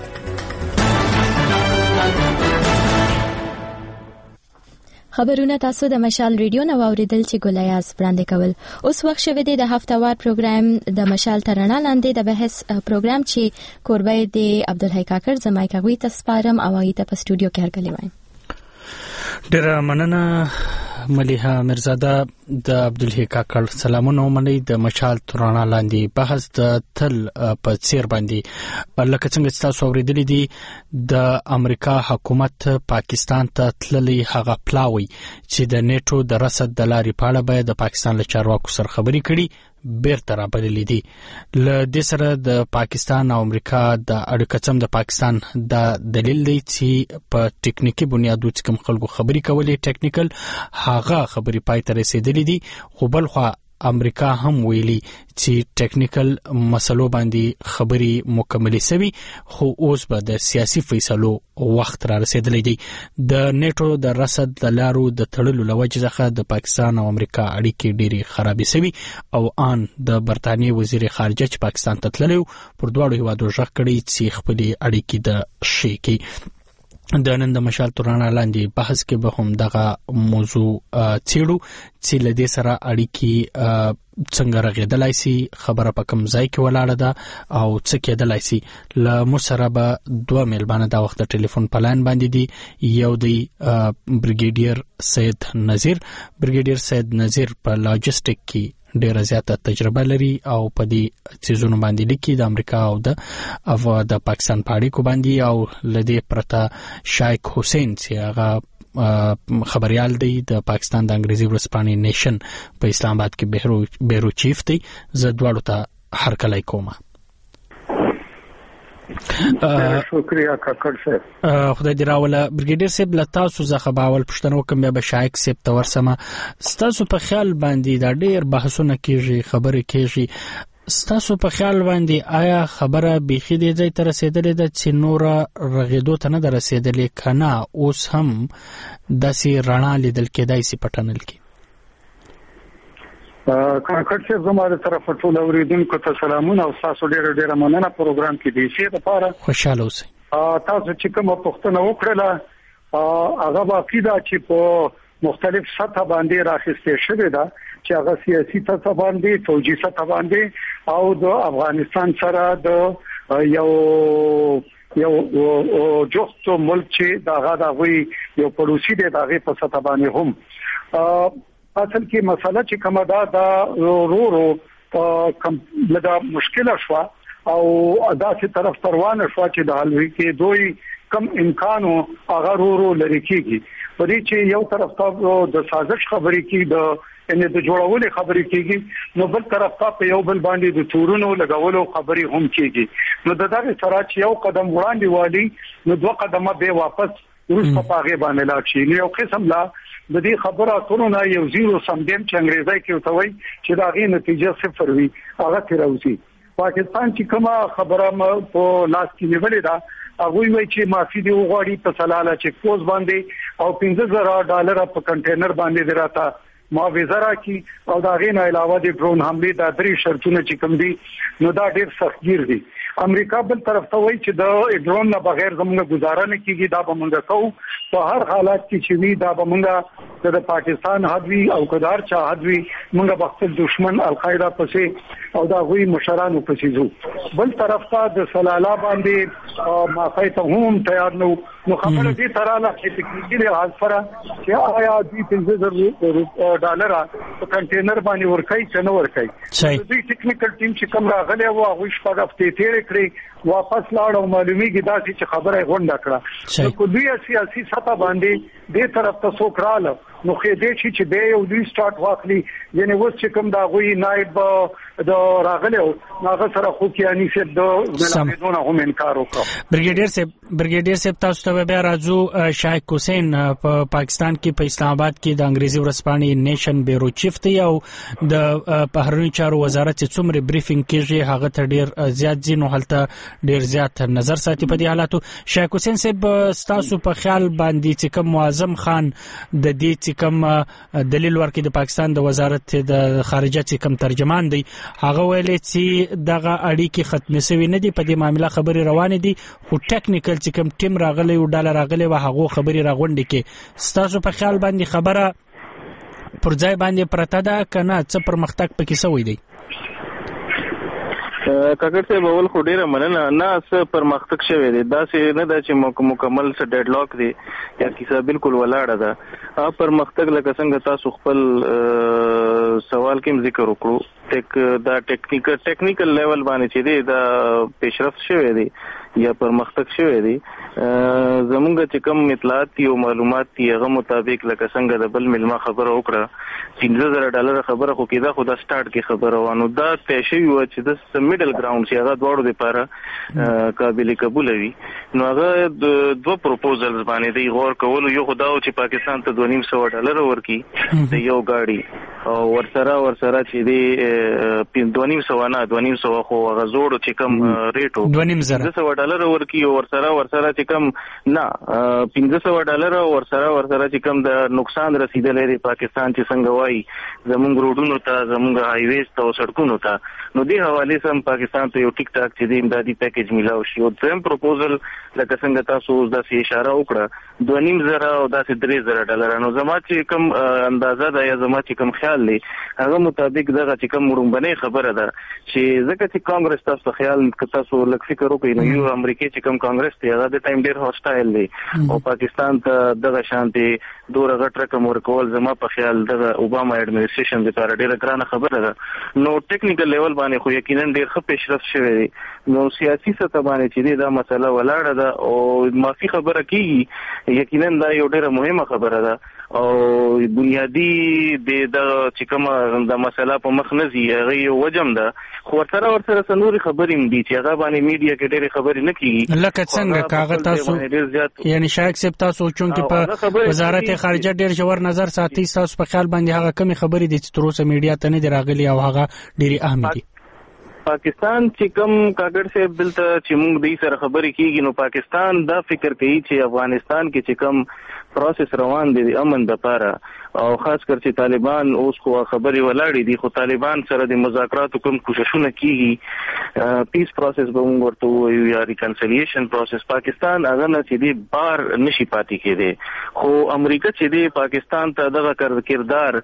خبرونه تاسو د مشال ریډیو نو اوریدل چې ګولیاز وړاندې کول. اوس وخت شوه دی د هفتهوار پروګرام د مشال تر رڼا لاندې د بحث پروګرام چې کوربه دی عبدالحی کاکړ زمای کوي تاسپارم او ایته په سټوډیو کې هرکلی وایم. ډیره مننه ملیحه مرزاده د عبدالحی کاکړ. سلامونه ومنئ. د مشال تر رڼا لاندې بحث د تل په څیر باندې لکه څنګه چې تاسو اوریدلی دي د امریکا حکومت پاکستان ته تللی هغه پلاوی چې د نیټو د رسد د لارې په اړه باید د پاکستان له چارواکو سره خبرې کړي بیرته رابللې دي. له دې سره د پاکستان او امریکا د اړیکو څخه د پاکستان د دلیل دی چې په ټیکنیکی بنیادو چې کوم خلکو خبرې کولې ټیکنیکل هغه خبرې پای ته رسیدلې دي. خو بل خو امریکا هم ویلي چې ټیکنیکل مسلو باندې خبري مکملې سوي خو اوس به د سیاسي فیصلو وخت را رسیدلی دی. د نیټو د رسد د لارو د تړلو لوجه څخه د پاکستان او امریکا اړیکې ډېری خرابې سوي او ان د برتانیې وزیر خارجه چې پاکستان ته تللی پر دواړو هیوادو ژغ کړی چې خپلې اړیکې د شي کې. د نن د مشال تر رڼا لاندې بحث کې به هم دغه موضوع څیړو چې له دې سره اړیکې څنګه رغېدلای شي، خبره په کوم ځای کې ولاړه ده او څه کېدلای شي. له موږ سره به دوه میلمانه دا وخت د ټلیفون په لاین باندې دي. یو دی بریګیډیر سید نذیر. بریګیډیر سید نذیر په لاجستیک کې ډیره زیاته تجربه لري او په دې چیزونو باندې لیکي د امریکا او د پاکستان په اړیکو باندې. او لدې پرته شایق حسین چې هغه خبريال دی د پاکستان د انګریزي ورځپاڼې نیشن په اسلام آباد کې بیرو چیف دی. زه دواړو ته هرکلی کوم. شکریہ کاکړ صاحب. خدای دې راوله. بریګیډیر صاحب له تاسو څخه باول پښتنو کوم بیا به شایق صاحب ته ورسمه. ستاسو په خیال باندې دا ډېر بحثونه کیږي خبرې کیږي. ستاسو په خیال باندې آیا خبره بيخي دې ځای ته رسیدلې ده چې نور رغېدو ته نه رسیدلې کنه اوس هم داسې رڼا لیدل کېدای شي پټنل کې؟ کاکړ صاحب زموږ طرف ټول اوریدونکو ته سلامونه او تاسو ډېر مننه پروګرام کې دی چې لپاره خوشاله اوسئ. تاسو چې کوم پوښتنه وکړه هغه واقعي ده چې په مختلف سطح باندې راخسته شوی ده چې هغه سیاسي سطح باندې فوجي سطح باندې او د افغانستان سره د یو جوخت ملک چې دغه یو پروسی دی دغه په سطح باندې هم اصل کې مسله چې کومه دا رو کم لږه مشکله شو او داسې طرف روانه شو چې د حل کې دوی کم امکانو هغه رو لري کېږي. په دې چې یو طرف ته د سازش خبرې کې د جوړولو خبرې کېږي نو بل طرف ته په یو بل باندې د تورونو لګولو خبرې هم کېږي. نو د دغه سره چې یو قدم وړاندې والی نو دوه قدمه به واپس روس په هغه باندې لاړ شي. نو یو قسم لا د دې خبره اترو نه یو زیرو سم دیم چې انګریزي کې وتوي چې دا غي نتیجه صفر وي هغه تیروزي. پاکستان چې کومه خبره په لاس کې نیولې ده هغه وایي چې معافي دی وغواړي په سلاله چې کوز باندې او $15,000 په کنټینر باندې دراته معاوضه راکړي او دا غي نه علاوه د ډرون حمله د 3 شرطونه چې کوم دي نو دا ډېر سختگیر دي. امریکا بل طرف ته وایي چې د ډرون نه بغیر زموږ گزاره نه کیږي دا به موږ کوو په هر حالت کې چې وي دا به موږ د پاکستان حدوی او کدار چا حدوی موږ به خپل دشمن القاعده پسې او دا غوي مشرانو پسې ځو. بل طرف ته د سلاله باندې مافای ته هم تیار نو خبره دي تراله چې تکنیکی لحاظ سره چې آیا دې $15,000 په کنټینر باندې ورکای چې نه ورکای. د ټیکنیکل ټیم چې کوم راغلی و هغه شپږ هفتې تیر کړی واپس لاړ او معلومیږي دا چې خبره غونډه کړه. نو دوی سیاسي سطح باندې دې طرف ته څوک رااله نو خې دې چې به یو دوی سٹارټ واخلي یعنی اوس چې کوم دا غوي نائب د راغله هغه سره خو کې اني سي د ملامتونه هم انکار وکړ. برګیډیر صاحب تاسو ته بیا راځو. شاهد حسین په پاکستان کې په اسلام آباد کې د انګریزي ورځپاڼې نیشن بیورو چیف دی او د بهرنی چارو وزارت چې څومره بریفینګ کیږي هغه ته ډیر زیات ځینو حالت ډیر زیات نظر ساتي په دې حالاتو. شاهد حسین صاحب تاسو په خیال باندې چې کوم معظم خان د دې چې کوم دلیل ورکړي د پاکستان د وزارت د خارجه چې کوم ترجمان دی هغه ویلي چې دغه اړیکې ختم شوي نه دي په دې معاملې خبرې روانې دي خو ټیکنیکل چې کوم ټیم راغلی او ډاله راغلی و هغه خبرې راغونډې کې تاسو په خیال باندې خبره پر ځای باندې پرته ده کنه څه پرمختګ پکې شوی دی؟ کاکړ صاحب اول خو ډیره مننه نه څه پرمختګ شوی دی دا چې نه دا چې مکمل څه ډیډ لاک دی یا کیسه بالکل ولاړه ده. پرمختګ لکه څنګه تاسو خپل سوال کې ذکر وکړو دا ټیکنیکل لیول باندې چې دی دا پیشرفت شوی دی یا پرمختګ شوی دی. زمونږ چې کوم اطلاعات او معلومات دی هغه مطابق لکه څنګه د بل ملما خبره وکړه $15,000 خبره خو کېده خو دا سٹارټ کې خبره وانه دا پېښې و چې د میډل ګراوند چې هغه دواړو لپاره قابل قبول وي. نو هغه دوه پروپوزلز باندې دی غور کول یو خداو چې پاکستان ته $2,500 ورکي د یو گاډي او ورسره چې دی $2,500 خو هغه زوړ چې کوم ریټو $2,500 ورکي او ورسره چې کوم نه $1,500 ورسره چې کوم د نقصان رسیدلې دی پاکستان چې څنګه وایي زموږ روډونو ته زموږ هایویز ته او سړکونو ته نو دې حواله سم پاکستان ته یو ټیک ټاک چې د امدادي پیکیج ملاو شي او دیم پروپوزل لکه څنګه تاسو اوس د اشاره وکړه $2,500 او د $3,000 نو زما چې کوم اندازه ده یا زما چې کوم خیال دی هغه مطابق دغه چې کوم ورومبنې خبره ده چې ځکه چې کانګرس تاسو خیال تاسو لکه فکر وکړئ نو یو امریکای چې کوم کانګرس دی هغه د ټایم ډیر هوسټایل دی او پاکستان ته دغه شانتي دوه غټ رقم ورکول زما په خیال دغه اوباما اډمنسټریشن لپاره ډیره ګرانه خبره ده. نو ټیکنیکل لیول باندې خو یقینا ډیر ښه پیشرفت شوی دی. نو سیاسي سطح باندې چې دا مسله ولاړه ده او معافي خبره کیږي یقینا دا یو ډیره مهمه خبره ده او بنیادی د چې کوم د مسله په مخ نه زی هغه یو وجم ده خو ورسره سنوري خبرې دي چې هغه باندې میډیا کې ډېری خبرې نه کیږي لکه څنګه کاغذ تاسو یعنی شایق صاحب تاسو چونکه په وزارت خارجه ډېر ژور نظر ساتي تاسو په خیال باندې هغه کمی خبرې دي چې تر اوسه میډیا ته نه دی راغلي او هغه ډېری اهم دي. پاکستان چې کوم کاګړ صاحب دلته چې موږ دې سره خبرې کیږي نو پاکستان دا فکر کوي چې افغانستان کې چې کوم پروسس روان دي امن لپاره او خاص کر چې طالبان اوس خو خبرې ولاړې دي خو طالبان سره د مذاکراتو کوم کوششونه کیږي پیس پروسس به موږ ورته وایو یا ریکنسیلیشن پروسس پاکستان هغه نه چې دی بار نشي پاتې کېده خو امریکا چې دی پاکستان ته دغه کردار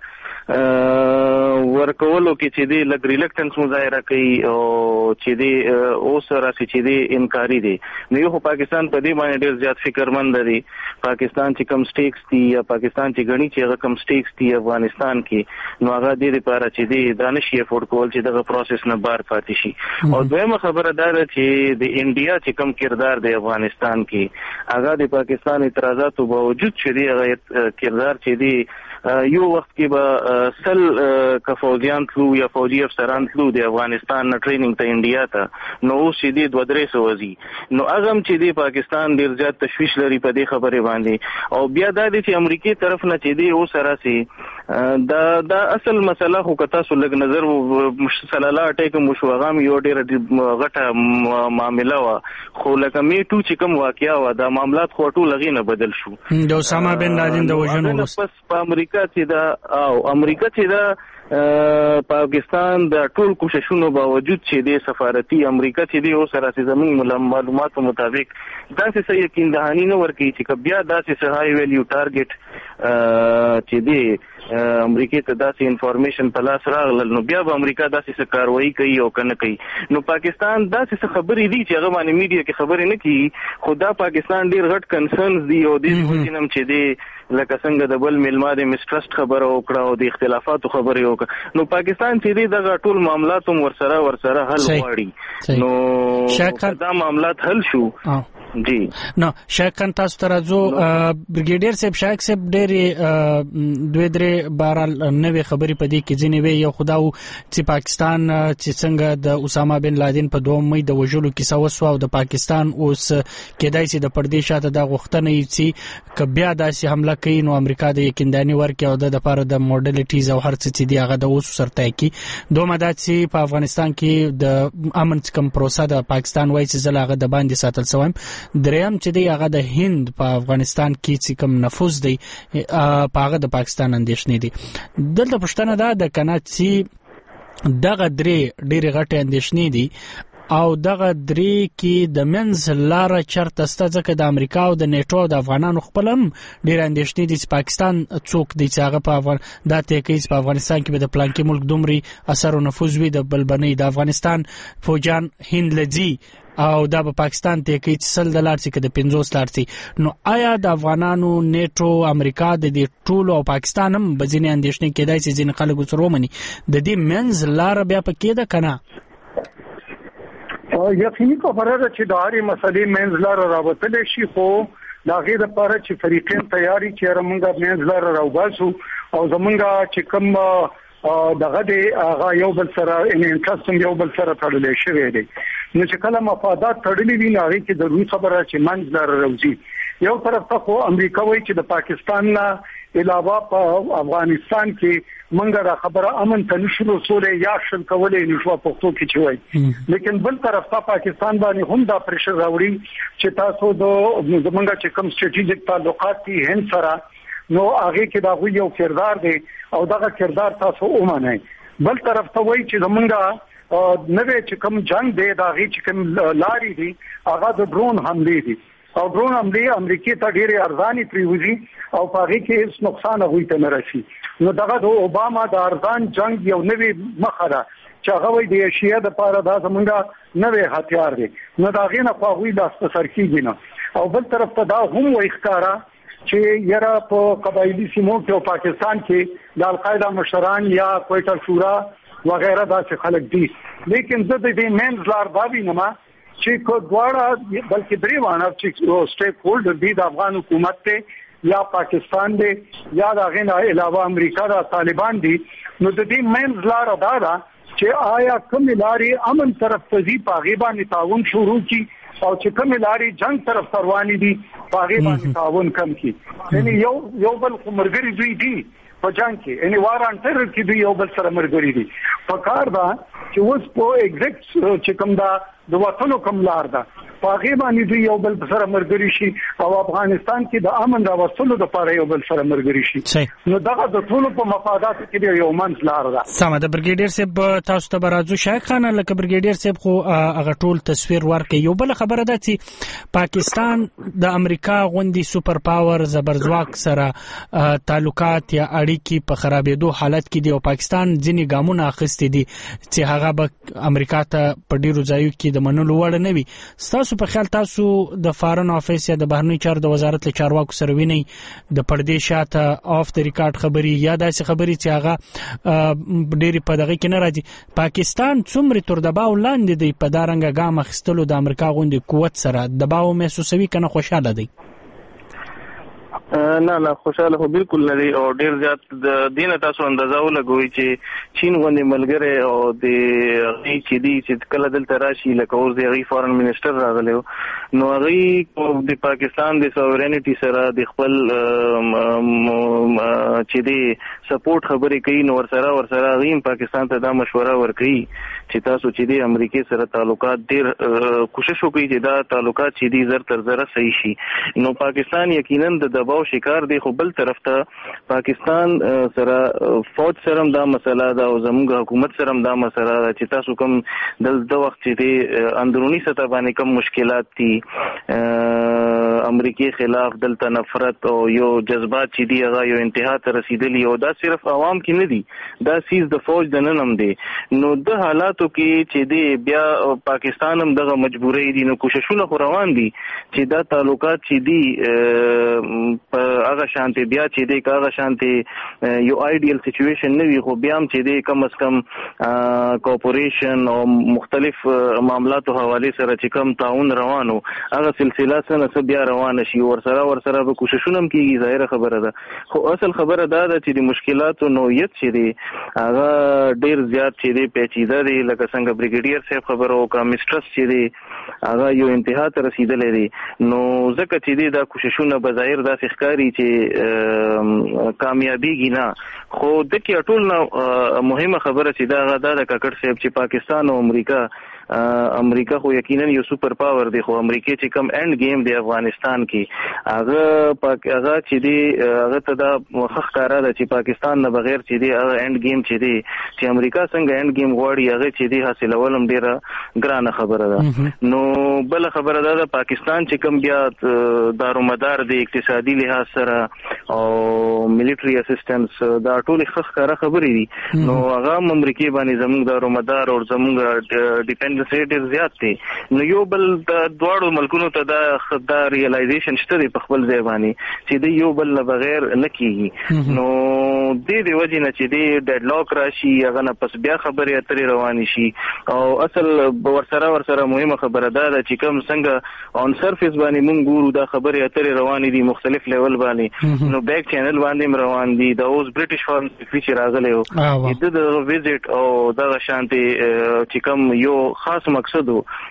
ورکولو کې چې دی لګ ریلکټنس مظاهره کوي او چې دی اوس راسي چې دی انکاری دی نو یو پاکستان په دې باندې ډېر زیات فکرمند دی. پاکستان چې کم سټیکس دي یا پاکستان چې غني چې هغه کم سټیکس دي افغانستان کې نو هغه دې لپاره چې دی دانشي افورد کول چې دغه پروسس نه بار پاتې شي. او دویمه خبره دا ده چې د انډیا چې کم کردار دی افغانستان کې هغه د پاکستان اعتراضاتو باوجود چې دی هغه کردار چې دی یو وخت کې به سل کفوزیان تلو یا فوجي افسران تلو د افغانستان نه ټریننګ ته انډیا ته نو اوس چې دی 2-300 وزي نو هغه چې دی پاکستان ډیر زیات تشویش لري په دې خبره باندې او بیا دا چې امریکای طرف نه چې دی اوس راسي دا اصل مسله خو کتا سو لګ نظر صلاله اٹیک مشوغام یو ډیر غټه معاملې وا خو لکه میټو چې کوم واقعیا و دا معاملات خو ټول لغینه بدل شو د اسامه بن لادن د وژنو بس په امریکا چې دا پاکستان د ټول کوششونو باوجود چې د سفارتي امریکا چې د اوسره زموږ معلوماتو مطابق دا څه یقین دهانی نه ورکړي چې بیا دا څه هاي ویلیو ټارګټ چې دی امریکای ته داسې انفارمیشن په لاس راغله نو بیا به امریکا داسې کاروایی کوي او کنه کوي نو پاکستان داسې خبرې دي چې هغه باندې میډیا کې خبرې نه کوي خو دا پاکستان ډیر غټ کنسرنز دي او د وجنم چې دی لکه څنګه د بل ملما د مسټرست خبره وکړه او د اختلافاتو خبرې وکړه نو پاکستان چې دی دغه ټول معاملات هم ورسره حل غواړي نو دا معاملات حل شو جی نو شایق خان تاسو ته راځو بریګیډیر صاحب شایق صاحب ډېرې دوه درې بارال نوې خبرې په دې کې ځینې وی یو خداو چې پاکستان چې څنګه د اسامه بن لادن په 2 مې د وژلو کیسه وسو او د پاکستان اوس کېدای شي د پردې شاته د غوښتنې چې کبیا داسې حمله کوي نو امریکا د یقینداني ورکړي او د لپاره د موډلیټیز او هر څه چې دی هغه د اوس سرته کې دوه مدد چې په افغانستان کې د امن کم پروسه د پاکستان وایي چې زلاغه د باندې ساتل سویم دریم چې دی هغه د هند په افغانستان کې چې کوم نفوذ دی په هغه د پاکستان اندېښنې دي دلته پښتنه ده د کنه چې دغه درې ډېرې غټې اندېښنې دي او دغه درې کې د منځ لار چرته سته ځکه د امریکا او د نیټو او د افغانانو خپل هم ډېر اندېښنې دي چې پاکستان څوک دی چې هغه په دا ته کوي چې په افغانستان کې به د پلانکي ملک دومري اثر او نفوذ وي د بلبنۍ د افغانستان فوجان هند لځي او دا په پاکستان ته کې چې $100 چې د 50 $100 نو آیا د افغانانو نیټو امریکا د دې ټولو او پاکستان هم بځینې اندېښنې کېدای چې ځینې خلک وسره ومني د دې منځ لار بیا پکې ده کنه یقیني خبره ده چې د هرې مسلې منځ لار راوتلی شي خو د هغې لپاره چې فریقین تیاري چې موږ منځ لار راوباسو او زمونږ چې کوم دغه دی هغه یو بل سره انټرست یو بل سره تړلی شوی دی نو چې کله مفادات تړلي وي هغه کې ضروري خبره چې منځ لار راوځي یو طرف ته خو امریکا وایي چې د پاکستان نه علاوه په افغانستان کې منګه را خبره امن ته نشو رسولې یا شل کولې نشو پښتو کې چوي لیکن بل طرف ته پاکستان باندې هم دا پریشر راوړي چې تاسو د زمونږ چې کوم سټریټیجیک تعلقات دي هند سره نو هغه کې دا یو کردار دی او دغه کردار تاسو ومنئ بل طرف ته وایي چې زمونږ نوې چې کوم جنگ دی دا غي چې کوم لاري دي هغه د ډرون حمله دي او ډرون حمله امریکای ته ډېری ارزاني پریوزي او هغه کې هیڅ نقصان غوي ته نه راشي نو دغه د اوباما د ارزان جنگ یو نوې مخه ده چې هغه وي د ایشیا د پاره دا زمونږه نوې هتیار دي نو دا غي نه خواوي د سرکیږي نه او بل طرف ته دا هم وایي ښکارا چې یاره په قبایلی سیمو کې او پاکستان کې د القاعده مشران یا کویټه شورا وغیرہ داسې خلک دي لیکن زه د دې منځ لار دا وینم چې کو دواړه بلکې درې وانه چې سټیک هولډر دي د افغان حکومت ته یا پاکستان دی یا د غنا علاوه امریکا د طالبان دي نو د دې منځ لار دا ده چې آیا کوم لارې امن طرف ته ځي په غیبانې تعاون شروع کی او چې کوم لارې جنگ طرف روانې دي په غیبانې تعاون کم کی یعنی یو بل مرګري دوی دي په جنگ کې یعنی وارانټر کې دوی یو بل سره مرګري دي په کار دا چې اوس په ایگزیکټ چې کوم دا د وطنو کوم لار ده په غیبانې دوی یو بل سره مرګري شي او افغانستان کې د امن راوستلو لپاره یو بل سره مرګري شي نو دغه د ټولو په مفاداتو کې یو منځ لار ده سم د بریګیډیر صاحب تاسو ته راځو شایق خان لکه بریګیډیر صاحب خو هغه ټول تصویر ورکړي یو بل خبره ده چې پاکستان د امریکا غوندي سوپر پاور زبرځواک سره تعلقات یا اړیکې په خرابېدو حالت کې دي او پاکستان ځینې ګامونه اخیستي دي چې هغه به امریکا ته په ډیرو ځایو کې د منلو وړ نه وي تاسو په خیال تاسو د فارن افیس یا د بهرنی چارو د وزارت له چارواکو سره ویني د پردې شاته اف د ریکارډ خبري یا داسې خبري چې هغه ډېری په دغه کې نه راځي پاکستان څومره تر دباو لاندې دی په دارنګ ګام اخیستلو د امریکا غوندي قوت سره دباو محسوسوي کنه خوشاله دی نه خوشاله خو بالکل نه دی او ډیر زیات د دینه تاسو اندازه ولګوي چې چین غونډه ملګری او د هغه چې دی چې کله دلته راشي لکه اوس د هغه فارن منسٹر راغلی نو هغه د پاکستان د سوورینټي سره د خپل چې دی سپورټ خبرې کوي نو ورسره هغه پاکستان ته دا مشوره ورکوي چې تاسو چې دی امریکای سره تعلقات ډیر کوشش وکړي چې دا تعلقات چې دی زر تر زر صحیح شي نو پاکستان یقینا د دباو شکار دی خو بل طرف ته پاکستان سره فوج سره دا مسله دا او زموږ حکومت سره دا مسله دا چې تاسو کوم د وخت چې دی اندرونی سطح باندې کوم مشکلات دي امریکای خلاف دلته نفرت او یو جذبات چې دی هغه یو انتها ته رسیدلی او دا صرف عوام کې نه دي دا سیز د فوج د نن هم دی نو د حالاتو کې چې دی بیا پاکستان هم دغه مجبورې دي نو کوششونه خو روان دي چې دا تعلقات چې دی هغه شانتي بیا چې دی هغه شانتي یو آیډیل سچويشن نه وي خو بیا هم چې دی کم از کم کوپریشن او مختلف معاملاتو حواله سره چې کم تعاون روانو هغه سلسله څنګه بیا روانه شي ورسره به کوششونه هم کیږي ظاهره خبره ده خو اصل خبره ده چې د مشکلاتو نوعیت چې دی هغه ډیر زیات چې دی پیچیده دی لکه څنګه بریګیډیر صاحب خبرو کا مسټرس چې دی هغه یو انتها ته رسیدلې دي نو ځکه چې دی دا کوششونه بظاهر دا ښکاری چې کامیابیږي نه خو د کې ټول نه مهمه خبره چې دا د کاکړ صاحب چې پاکستان او امریکا خو یقینا یو سپر پاور دی خو امریکا چې کم اینڈ گیم دی افغانستان کې هغه چې دی هغه ته دا مخخ کارا ده چې پاکستان نه بغیر چې دی هغه اینڈ گیم چې دی چې امریکا څنګه اینڈ گیم غواړي هغه چې دی حاصلول هم ډیره ګرانه خبره ده نو بل خبره ده پاکستان چې کم بیا دارومدار دی اقتصادي لحاظ سره او ملټری اسسټنس دا ټول خخ کارا خبرې دي نو هغه امریکا باندې زموږ دارومدار او زموږ ډیپندنس ډیر زیات دی نو یو بل د دواړو ملکونو ته دا ریلایزیشن شته دی په خپل ځای باندې چې دی یو بل نه بغیر نه کیږي نو د وجې نه چې دی ډیډ لاک راشي هغه نه پس بیا خبرې اترې روانې شي او اصل ورسره مهمه خبره ده چې کوم څنګه اون سرفیس باندې مونږ ګورو دا خبرې اترې روانې دي مختلف لیول باندې نو بیک چینل باندې روان دي د اوس برټش فارم سیکریټری راغلی و د ویزټ او د شانتي چې کوم یو خاص مقصد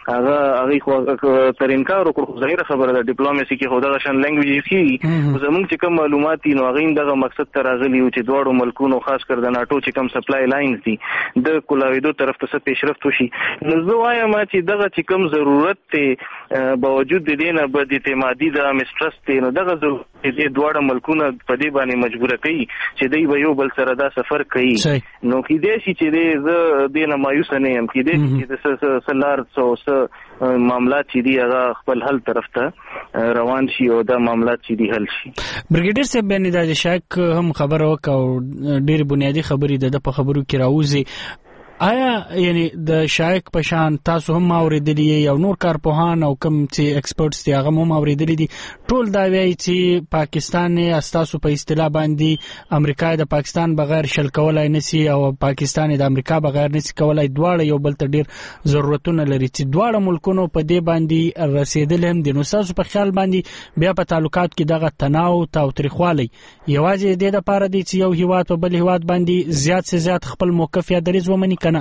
هغه خو تر انکار وکړو ظاهر خبره ده ډیپلوماسي کې خو دا شان لنګویج کې زموږ چې کوم معلومات دي نو هغه دغه مقصد ته راغلي او چې دواړو ملکونو خاص کر د ناتو چې کوم سپلای لاینز دي د کولاویدو طرف ته پیشرفت وشي نو زه وایم چې دغه چې کوم ضرورت ته باوجود د دې نه بد اعتمادي د مسټرست نو دغه ضرورت دې دواړو ملکونو په دې باندې مجبور کوي چې دوی به یو بل سره دا سفر کوي نو کې دې شي چې دې نه مایوس نه يم کې دې چې د سلار څو معاملات چې دی هغه خپل حل طرف ته روان شي او دا معاملات چې دی حل شي برګیډیر صاحب باندې د شک هم خبر وکاو ډیر بنیادی خبرې د په خبرو کې راوځي آیا یعنی د شایک په شان تاسو هم اوریدلی یو نور کارپوهان او کوم چې ایکسپرټس دی هغه هم اوریدلی دي ټول دا وایي چې پاکستان نه استاسو په اصطلاح باندې امریکا د پاکستان بغیر شل کولای نسی او پاکستان د امریکا بغیر نسی کولای دواړه یو بل ته ډیر ضرورتونه لري چې دواړه ملکونو په دې باندې رسیدل هم د نو تاسو په خیال باندې بیا په تعلقات کې دغه تناو تاوتریخوالی یوازې د لپاره دی چې یو هیواد په بل هیواد باندې زیات خپل موقف یا دریز ومني کنه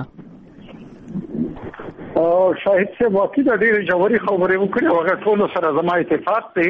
شاهد سے واقعي د ډېر جوړي خبرې وکړي هغه ټول سره زما اتفاق دی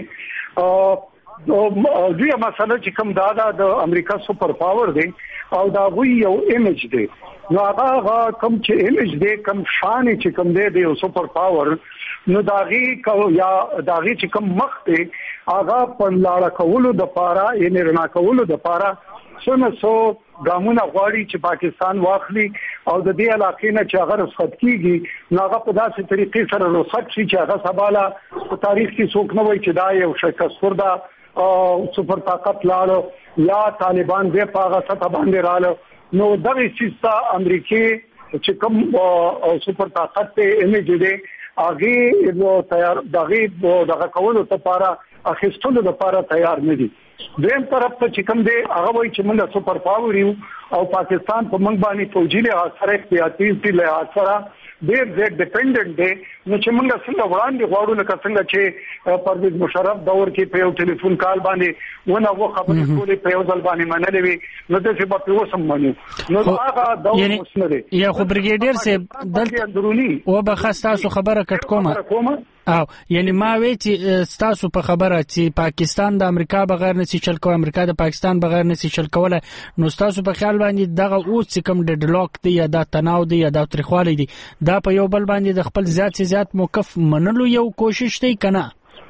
دوی مسله چې کوم دا د امریکا سپر پاور دی او دا وی یو ایمیج دی نو هغه کوم چې ایمیج دی کوم شان چې کوم دی یو سپر پاور نو داغي یا داغي چې کوم مخ دی هغه په لاړه کولو د پاره یې رڼا کولو د پاره سو ګامونه غواړي چې پاکستان واخلي او د دې علاقې نه چې هغه رخصت کیږي نو هغه په داسې طریقې سره رخصت شي چې هغه سباله په تاریخ کې څوک نه وایي چې دا یو شکست ورده او سپر طاقت لاړو یا طالبان به په هغه سطح باندې رااله نو دغه سیستا امریکای چې کوم سپر طاقت ته ایمیج دی هغه نو تیار دغه کولو لپاره اخیستلو لپاره تیار نه دي دیم طرف ته چې کوم دی هغه وایي چې موږ سپر پاور یو او پاکستان په موږ باندې فوجي له اثر احتیاطي له اثر ډیر زیات ډیپندنت دی. نو چې موږ څنګه وړاندې غواړو لکه څنګه چې پرویز مشرف دور کې په یو ټلیفون کال باندې ونه خبرې کولې په یو ځل باندې منلې وي نو د څه په وسم باندې نو هغه دور مسنه دی. یا خو بریګیډیر صاحب دلته اندرونی و به خاصه خبره کټ کومه او یعنی ما وی چې تاسو په خبره چې پاکستان د امریکا بغیر نشي چل کوي امریکا د پاکستان بغیر نشي چل کولای نو تاسو په خیال باندې دغه اوس چې کوم ډیډلاک دی یا د تناو دی یا د تاریخوالي دی دا په یو بل باندې د خپل زیات موقف منلو یو کوشش دی کنه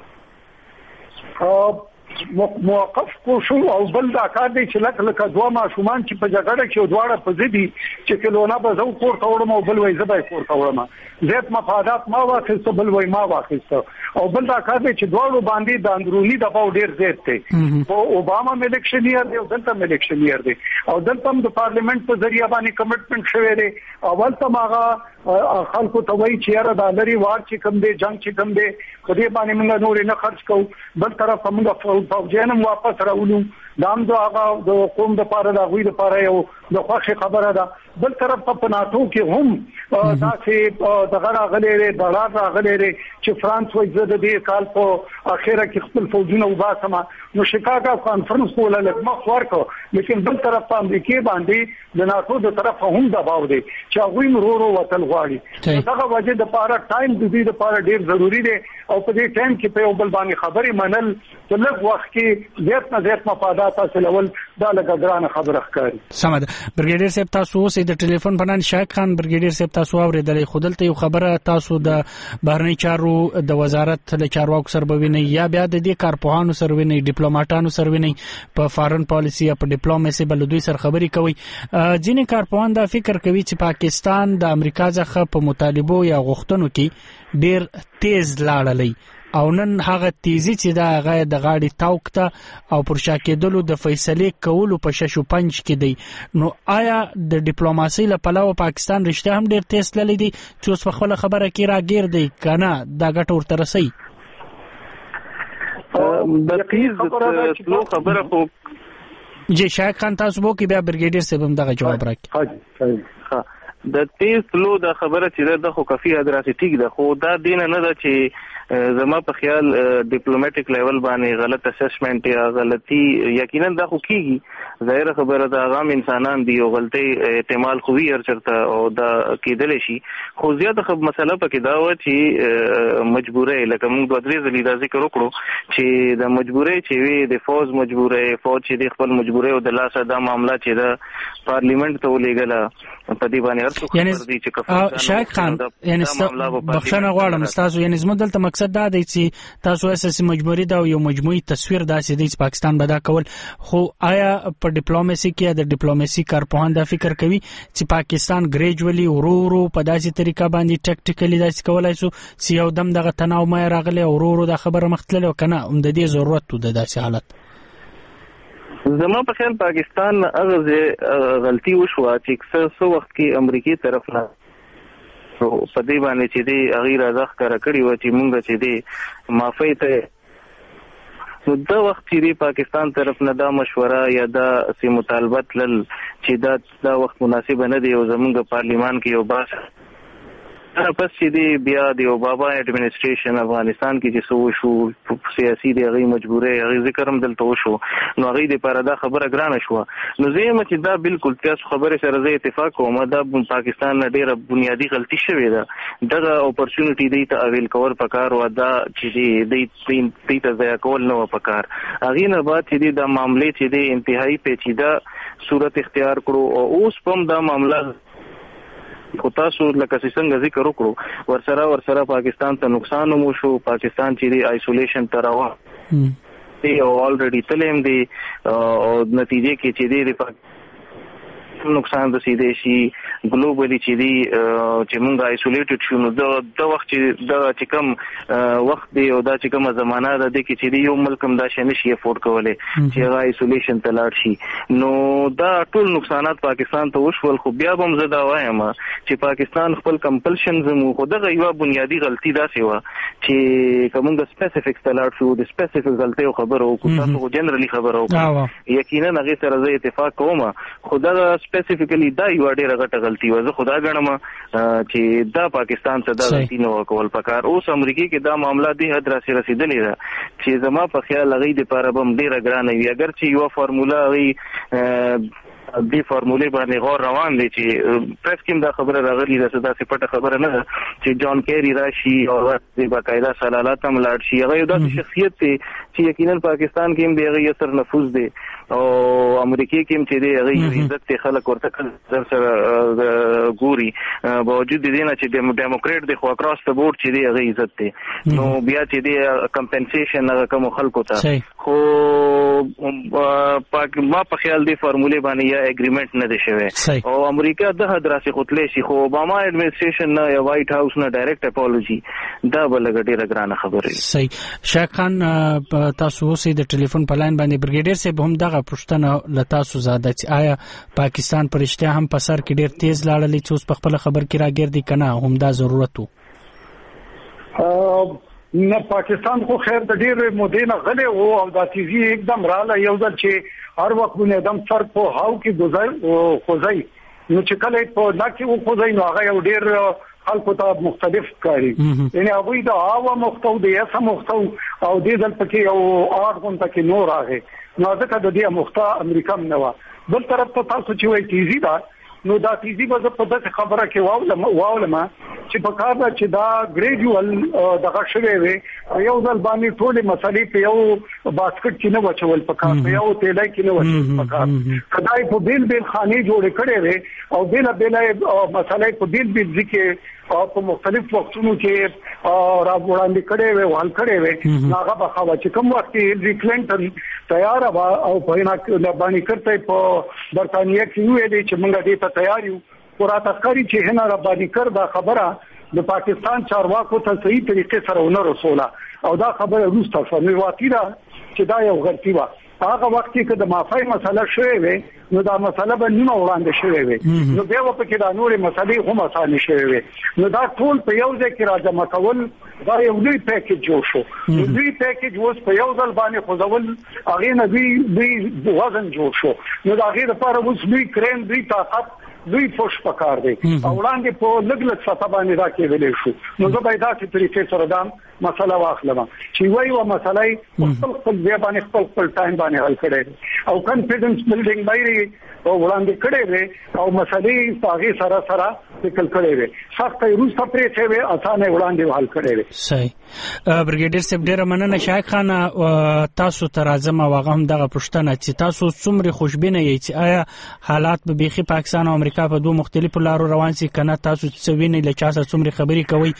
موقف کو شو او بل دا کار دی چې لکه دوه ماشومان چې په جګړه کې دواړه په ضدي چې کلونه به زو کور تاوړم او بل وای زبای کور تاوړم زیات مفادات ما واخیسته بل وای ما واخیسته او بل دا کار دی چې دواړو باندې د اندرونی دباو ډیر زیات دی. او اوباما الیکشنیر دی او دلته الیکشنیر دی او دلته د پارلیمنت په ذریعہ باندې کمټمنټ شوی دی. اول ته ماغه خلکو ته وایي چې یاره د لري وار چې کم دی جنگ چې کم دی په دې باندې موږ نور نه خرج کوو. بل طرف موږ فوجیانم واپس راولو دام دو هغه د قوم د پاره د غوی د پاره یو د خوښي خبره ده. بل طرف په ناتو کې هم داسې د غړا غلېره د راځه غلېره چې فرانس وایي د دې کال په اخیره کې خپل فوجونه وباسمه نو شیکاګو کانفرنس کوله لږ ورکو لیکن بل طرف په امریکا باندې د ناتو د طرف هم دباو دی چې هغه مرورو وتل غواړي. دغه وجه د پاره ټایم د دې لپاره ډیر ضروری دی او په دې ټایم کې په یو بل باندې خبرې منل چې لږ وخت کې زیات مفادات حاصلول دا لږه ګرانه خبره ښکاري. سمه برګیډیر صاحب تاسو اوس د ټلیفون په نن شایق خان برګیډیر صاحب تاسو اوریدلې خودلته یو خبره تاسو د بهرنی چارو د وزارت له چارواکو سره بویني یا بیا د دې کارپوهانو سره ویني ډیپلوماټانو سره ویني په فارن پالیسی یا په ډیپلوماسي بل دوی سره خبري کوي. ځینې کارپوهان دا فکر کوي چې پاکستان د امریکا څخه په مطالبو یا غوښتنو کې ډیر تیز لاړلی او نن هغه تیزی چې دا هغه د غاړي تاوکته او پر شا کېدلو د فیصله کولو په ششو پنځ کې دی. نو آیا د ډیپلوماسي له پلوه پاکستان رښتیا هم ډیر تیز تللی دی چې اوس په خپل خبره کې راګیر دی کنه دا ګټه ورته رسي؟ د تیز تلو خبره خو جی شایق خان تاسو وو کې بیا برګیډیر صاحب هم دغه جواب راکړي. د تیز تلو د خبره چې د خو کافي ادراسي ټیک ده خو دا دین نه ده چې زما په خیال ډیپلوماټیک لیول باندې غلط اسسمنت یا غلطي یقینا دا خو کیږي ظاهر خبره ده عام انسانان دی او غلطي احتمال خو وی چرته او دا کېدل شي خو زیاته خو مسله پکې دا و چې مجبورې لکه موږ د درې ځلې دا ذکر وکړو چې د مجبورې چې وی د فوج مجبورې فوج چې د خپل مجبورې او د لاسه دا معاملہ چې د پارلیمنت ته ولېګله په دې باندې ارڅو خبر دي چې شایق خان یعنی بخښنه غواړم تاسو یعنی زموږ دلته مقصد دا دی چې تاسو اساسي مجبوري دا یو مجموعي تصویر داسې دی چې پاکستان به دا کول خو آیا په ډیپلوماسي کې د ډیپلوماسي کارپوهان دا فکر کوي چې پاکستان ګریجوالي ورو په داسې طریقه باندې ټیکټیکلی داسې کولای شو چې یو دم دغه تناو مې راغلی ورو دا خبره مختلله کنه هم د دې ضرورت د داسې حالت؟ زما په خیال پاکستان هغه غلطي وشو چې څو وخت کې امریکای طرف نه په دې باندې چې دی غیر ازخ کار کړی و چې مونږ چې دی معافی ته نو دا وخت چې پاکستان طرف نه دا مشوره یا دا سي مطالبه لل چې دا وخت مناسب نه دی او زمونږ پارلیمان کې یو باس پس چې دی بیا د اوباما اډمنسټریشن افغانستان کې چې سو شو سیاسي دی غي مجبورې غي ذکر هم دلته وشو نو غي د پاره دا خبره ګرانه شو نو زه چې دا بالکل تاسو خبره سره زه اتفاق کوم دا پاکستان نه ډیره بنیادی غلطي شوې ده دغه اپورچونټی دی ته اویل کور پکار و دا چې دی ته ځای کول نو پکار غي نه بعد چې دا معاملې چې دی انتهایی پیچیده صورت اختیار کړو او اوس پم دا معاملہ خو تاسو لکه څنګه ذکر وکړو ورسره پاکستان ته نقصان مو شو پاکستان چې دی آیسولیشن ته راوه دی او الریډي تلم دی او نتیجې کې چې دی نقصان رسیدي شي ګلوبلی چې دی چې موږ آیسولیټډ شو نو دا وخت چې کوم وخت دی او دا چې کومه زمانہ ده کې چې دی یو ملک هم دا شنه شي افورد کولای چې هغه آیسولیشن ته لاړ شي نو دا ټول نقصانات پاکستان ته وشول خو بیا هم زه دا وایم چې پاکستان خپل کمپلشنز مو خو دغه یو بنیادی غلطي دا سیوا چې کومه سپیسیفیک ته لاړ شو د سپیسیفیک غلطي خبرو کو تاسو جنرالي خبرو یقینا هغه سره زه اتفاق کوم خو دا سپیسیفیکلی دا یو ډیره غټه غلطي و. زه خدا غنم چې دا پاکستان ته دا غلطي نه وکول پکار. اوس امریکا کې دا معاملې د حد راسي رسیدلې ده چې زما په خیال هغه د لپاره بم ډیره ګرانه وي. اگر چې یو فارمولا وي دی فارمولې باندې غور روان دي چې پریس کې دا خبره راغلي ده چې دا سپټه خبره نه ده چې جان کیری راشي او د باقاعده سلالات هم لاړ شي. هغه یو داسې شخصیت دی چې یقینا پاکستان کې هم دی هغه اثر نفوذ دی او امریکا کې هم چې دی هغه عزت خلک ورته سره ګوري باوجود دې نه چې ډیموکریټ دی خو اکراس د بورډ چې دی هغه عزت دی. نو بیا چې دی کمپنسیشن هغه کوم خلکو ته خو ما په خیال دی فارمولې باندې اګریمنت نه دی شوی او امریکا د حد راسي خپلې شي خو اوباما اډمنسټریشن نه یا وایټ هاوس نه ډایرکټ اپولوژي دا بل ډیره ګرانه خبره. صحیح. شیخ خان تاسو اوسې د ټلیفون په لاین باندې برګیډیر صاحب هم دغه پوښتنه له تاسو زاده چې آیا پاکستان پر اشتیا هم په سر کې ډیر تیز لاړلی چې اوس په خپل خبر کې راګردي کنه هم دا ضرورت وو؟ نه پاکستان خو خیر د ډیر مودې نه غلې وو او دا تیزی एकदम رااله یو ځل چې هر وخت باندې एकदम سر په هاو کې گزار خوځي نو چې کله په لاکه وو خوځي نو هغه یو ډیر خلکو ته مختلف کاری یعنی هغه د هوا مختو د یسه مختو او د ځل پکې یو اړ غونډه کې نور راغی نو ځکه د دې مخته امریکا نه و. بل طرف ته تاسو چې وایي تیزی دا نو دا تیزی به په دغه خبره کې واولم چې په کار دا چې دا ګریجوال دغه شوی وي یو ځل باندې ټول مسلې په یو باسکټ کې نه وچول پکار په یو تیلای کې نه وچول پکار کداې په بیل بیل خاني جوړ کړي وي او بیل مسلې په بیل بیل ځکه او په مختلف وختونو کې را وړاندې کړي وي وال کړي وي هغه به خوا چې کوم وخت هیلری کلینټن تیار او په نه باندې کړته په برتانیې کې ویلي چې موږ دې ته تیار یو ورته کاری چې هنه را باندې کړ دا خبره د پاکستان چارواکو ته صحیح طریقې سره ونه رسوله او دا خبره روسته فنی واقعي چې دا یو غلطي و. هغه وخت کې د مافای مسله شوې وي نو دا مسله به نیمه وړاندې شوې وي نو بیا په کې دا نورې مسلې هم اسانه شوې وي نو دا ټول په یو ځای کې راجمع کول دا یو لوی پیکیج جوړ شو. نو لوی پیکیج اوس په یو ځل باندې خوځول هغه نه دی وزن جوړ شو نو دا هغه لپاره اوس لوی کرین دوی طاقت دوی پوش پکار دی او وړاندې په لګلت سطح باندې راکې ویلې شو نو زه به دا چې طریقې سره دا مسله واخلم چې وایي و مسله خپل باندې خپل ټایم باندې حل کړي او کانفیډنس بلډینګ باندې وړاندې کړي وي او مسلې پاغي سره سره ټیکل کړي وي سخت روسه پرې څه وي اسانه وړاندې حل کړي وي. صحیح. برګیډیر صاحب ډیر مننه. شایق خان تاسو ته راځم واغه هم دغه پوښتنه چې تاسو څومره خوشبینه یې چې آیا حالات به بيخي پاکستان او امریکا په دوه مختلفو لارو روان سي کنه تاسو څه وینئ له چا سره څومره خبري کوي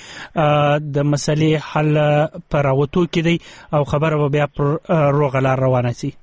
د مسلې حل پر راوتو کې دی او خبره به بیا پر روغلار روانه سي؟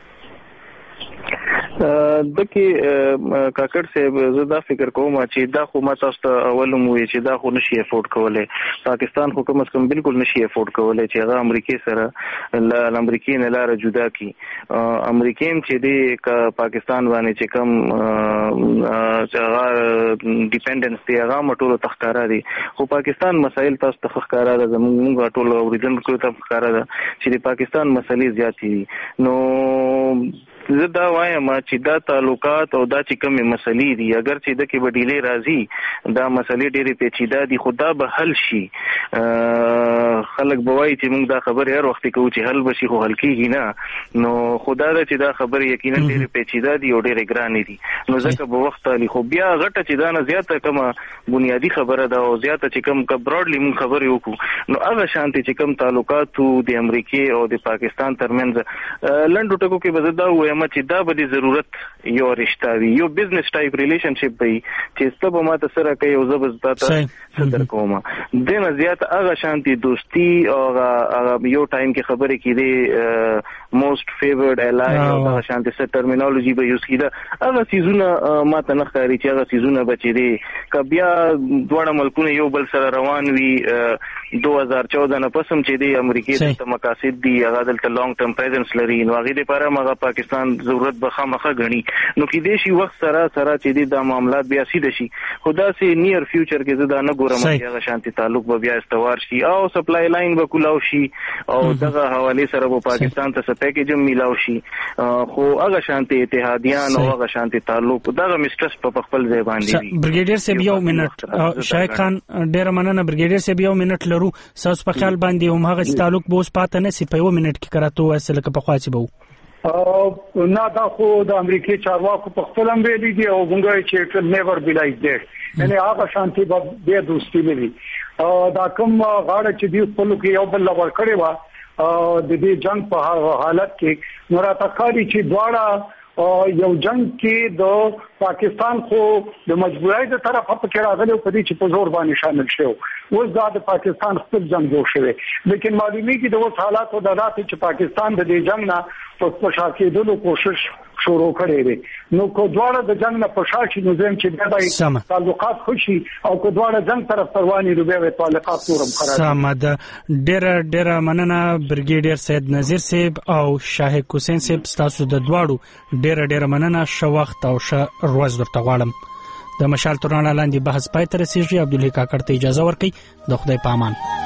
دکې کاکړ صاحب زه دا فکر کوم چې دا خو ما تاسو ته اول مو وی چې دا خو نشي افورد کولای. پاکستان خو کوم څه بالکل نشي افورد کولای چې هغه امریکای سره ل امریکای نه لار جدا کی. امریکای چې دی پاکستان باندې چې کوم هغه ډیپندنس دی هغه مټولو تخکارا دي خو پاکستان مسایل تاسو ته تخکارا ده زموږ ټولو اوریدونکو ته تخکارا ده چې د پاکستان مسلې زیاتې دي. نو زه دا وایم چې دا تعلقات او دا چې کومه مسلې دي اگر چې د کې وډیلې راځي دا مسلې ډېرې پیچیده دي خدا به حل شي. خلک بوای چې موږ دا خبره هر وخت کوو چې حل بشي خو حل کیږي نه نو خدا دا چې دا خبره یقینا ډېرې پیچیده دي او ډېرې ګرانې دي نو ځکه به وخت علي خو بیا غټه چې دا نه زیاته کومه بنیادی خبره ده او زیاته چې کوم براډلی موږ خبرې وکړو نو هغه شانتي چې کوم تعلقات د امریکای او د پاکستان ترمنځ لنډو ټکو کې به دا وایم چې دا به ضرورت یو رشتہ وي یو بزنس ټایپ ریلیشنشپ وي چې ستاسو ما ته سره کوي او زبرتا صدر کومه د نه زیات هغه شانتي دوستي او یو ټایم کې خبرې کړي موست فیورډ الای او هغه شانتي ست ټرمینالوژي به یوز کړي هغه سيزونه ما ته نه ښکاري چې هغه سيزونه بچي دي کبیا دوه ملکونه یو بل سره روان وي 2014 نه پسم چې د امریکای د مقاصد دی هغه دلته لانګ ټرم پریزنس لري نو هغه لپاره هغه پاکستان ضرورت به خامخه غني نو کې د شي وخت سره چې د معاملات بیا سیده شي خدا سي نیر فیوچر کې زدا نه ګورم چې هغه شانتي تعلق به بیا استوار شي او سپلای لاین به کولاو شي او دغه حواله سره به پاکستان ته پیکیج ملاو شي خو هغه شانتي اتحادیان او هغه شانتي تعلق دغه مسترس په خپل ځای باندې دي برګیډیر سی یو منټ شایق خان ډیر مننه برګیډیر سی یو منټ لرو ساس په خیال باندې هم هغه تعلق بوس پاتې نه سی په یو منټ کې کراته وسله کې په خواچ بو نه دا خو د امریکای چارواکو په خپل هم ویلي دي او موږ چې never be like that یعنی هغه شانتي به دوستي وي دا کوم غاړه چې دی خپل کې یو بل لور کړی و د دې جنگ په حالت کې نو راته ښکاري چې دواړه یو جنگ کې د پاکستان خو د مجبورۍ د طرفه په کې راغلی په دې چې په زور باندې شامل شو اوس دا د پاکستان خپل جنگ جوړ شوی لیکن معلومیږي د اوس حالات او د راتلونکي چې پاکستان د دې جنگ نه په شاکېدلو کوشش شروع کړي دي نو کو دواړه د جنگ نه پښاشي نو زم چې د تعلقات خوشي او کو دواړه جنگ طرف رواني روبه تعلقات نورم خراب سمد ډېر مننه برګیډیر سید نذیر صاحب او شاهد حسین صاحب تاسو د دواړو ډېر مننه شو وخت او روز درته غواړم د مشال تورانه لاندې بحث پای ته رسیږي عبدالحق کاکړ ته اجازه ورکړئ د خدای پامان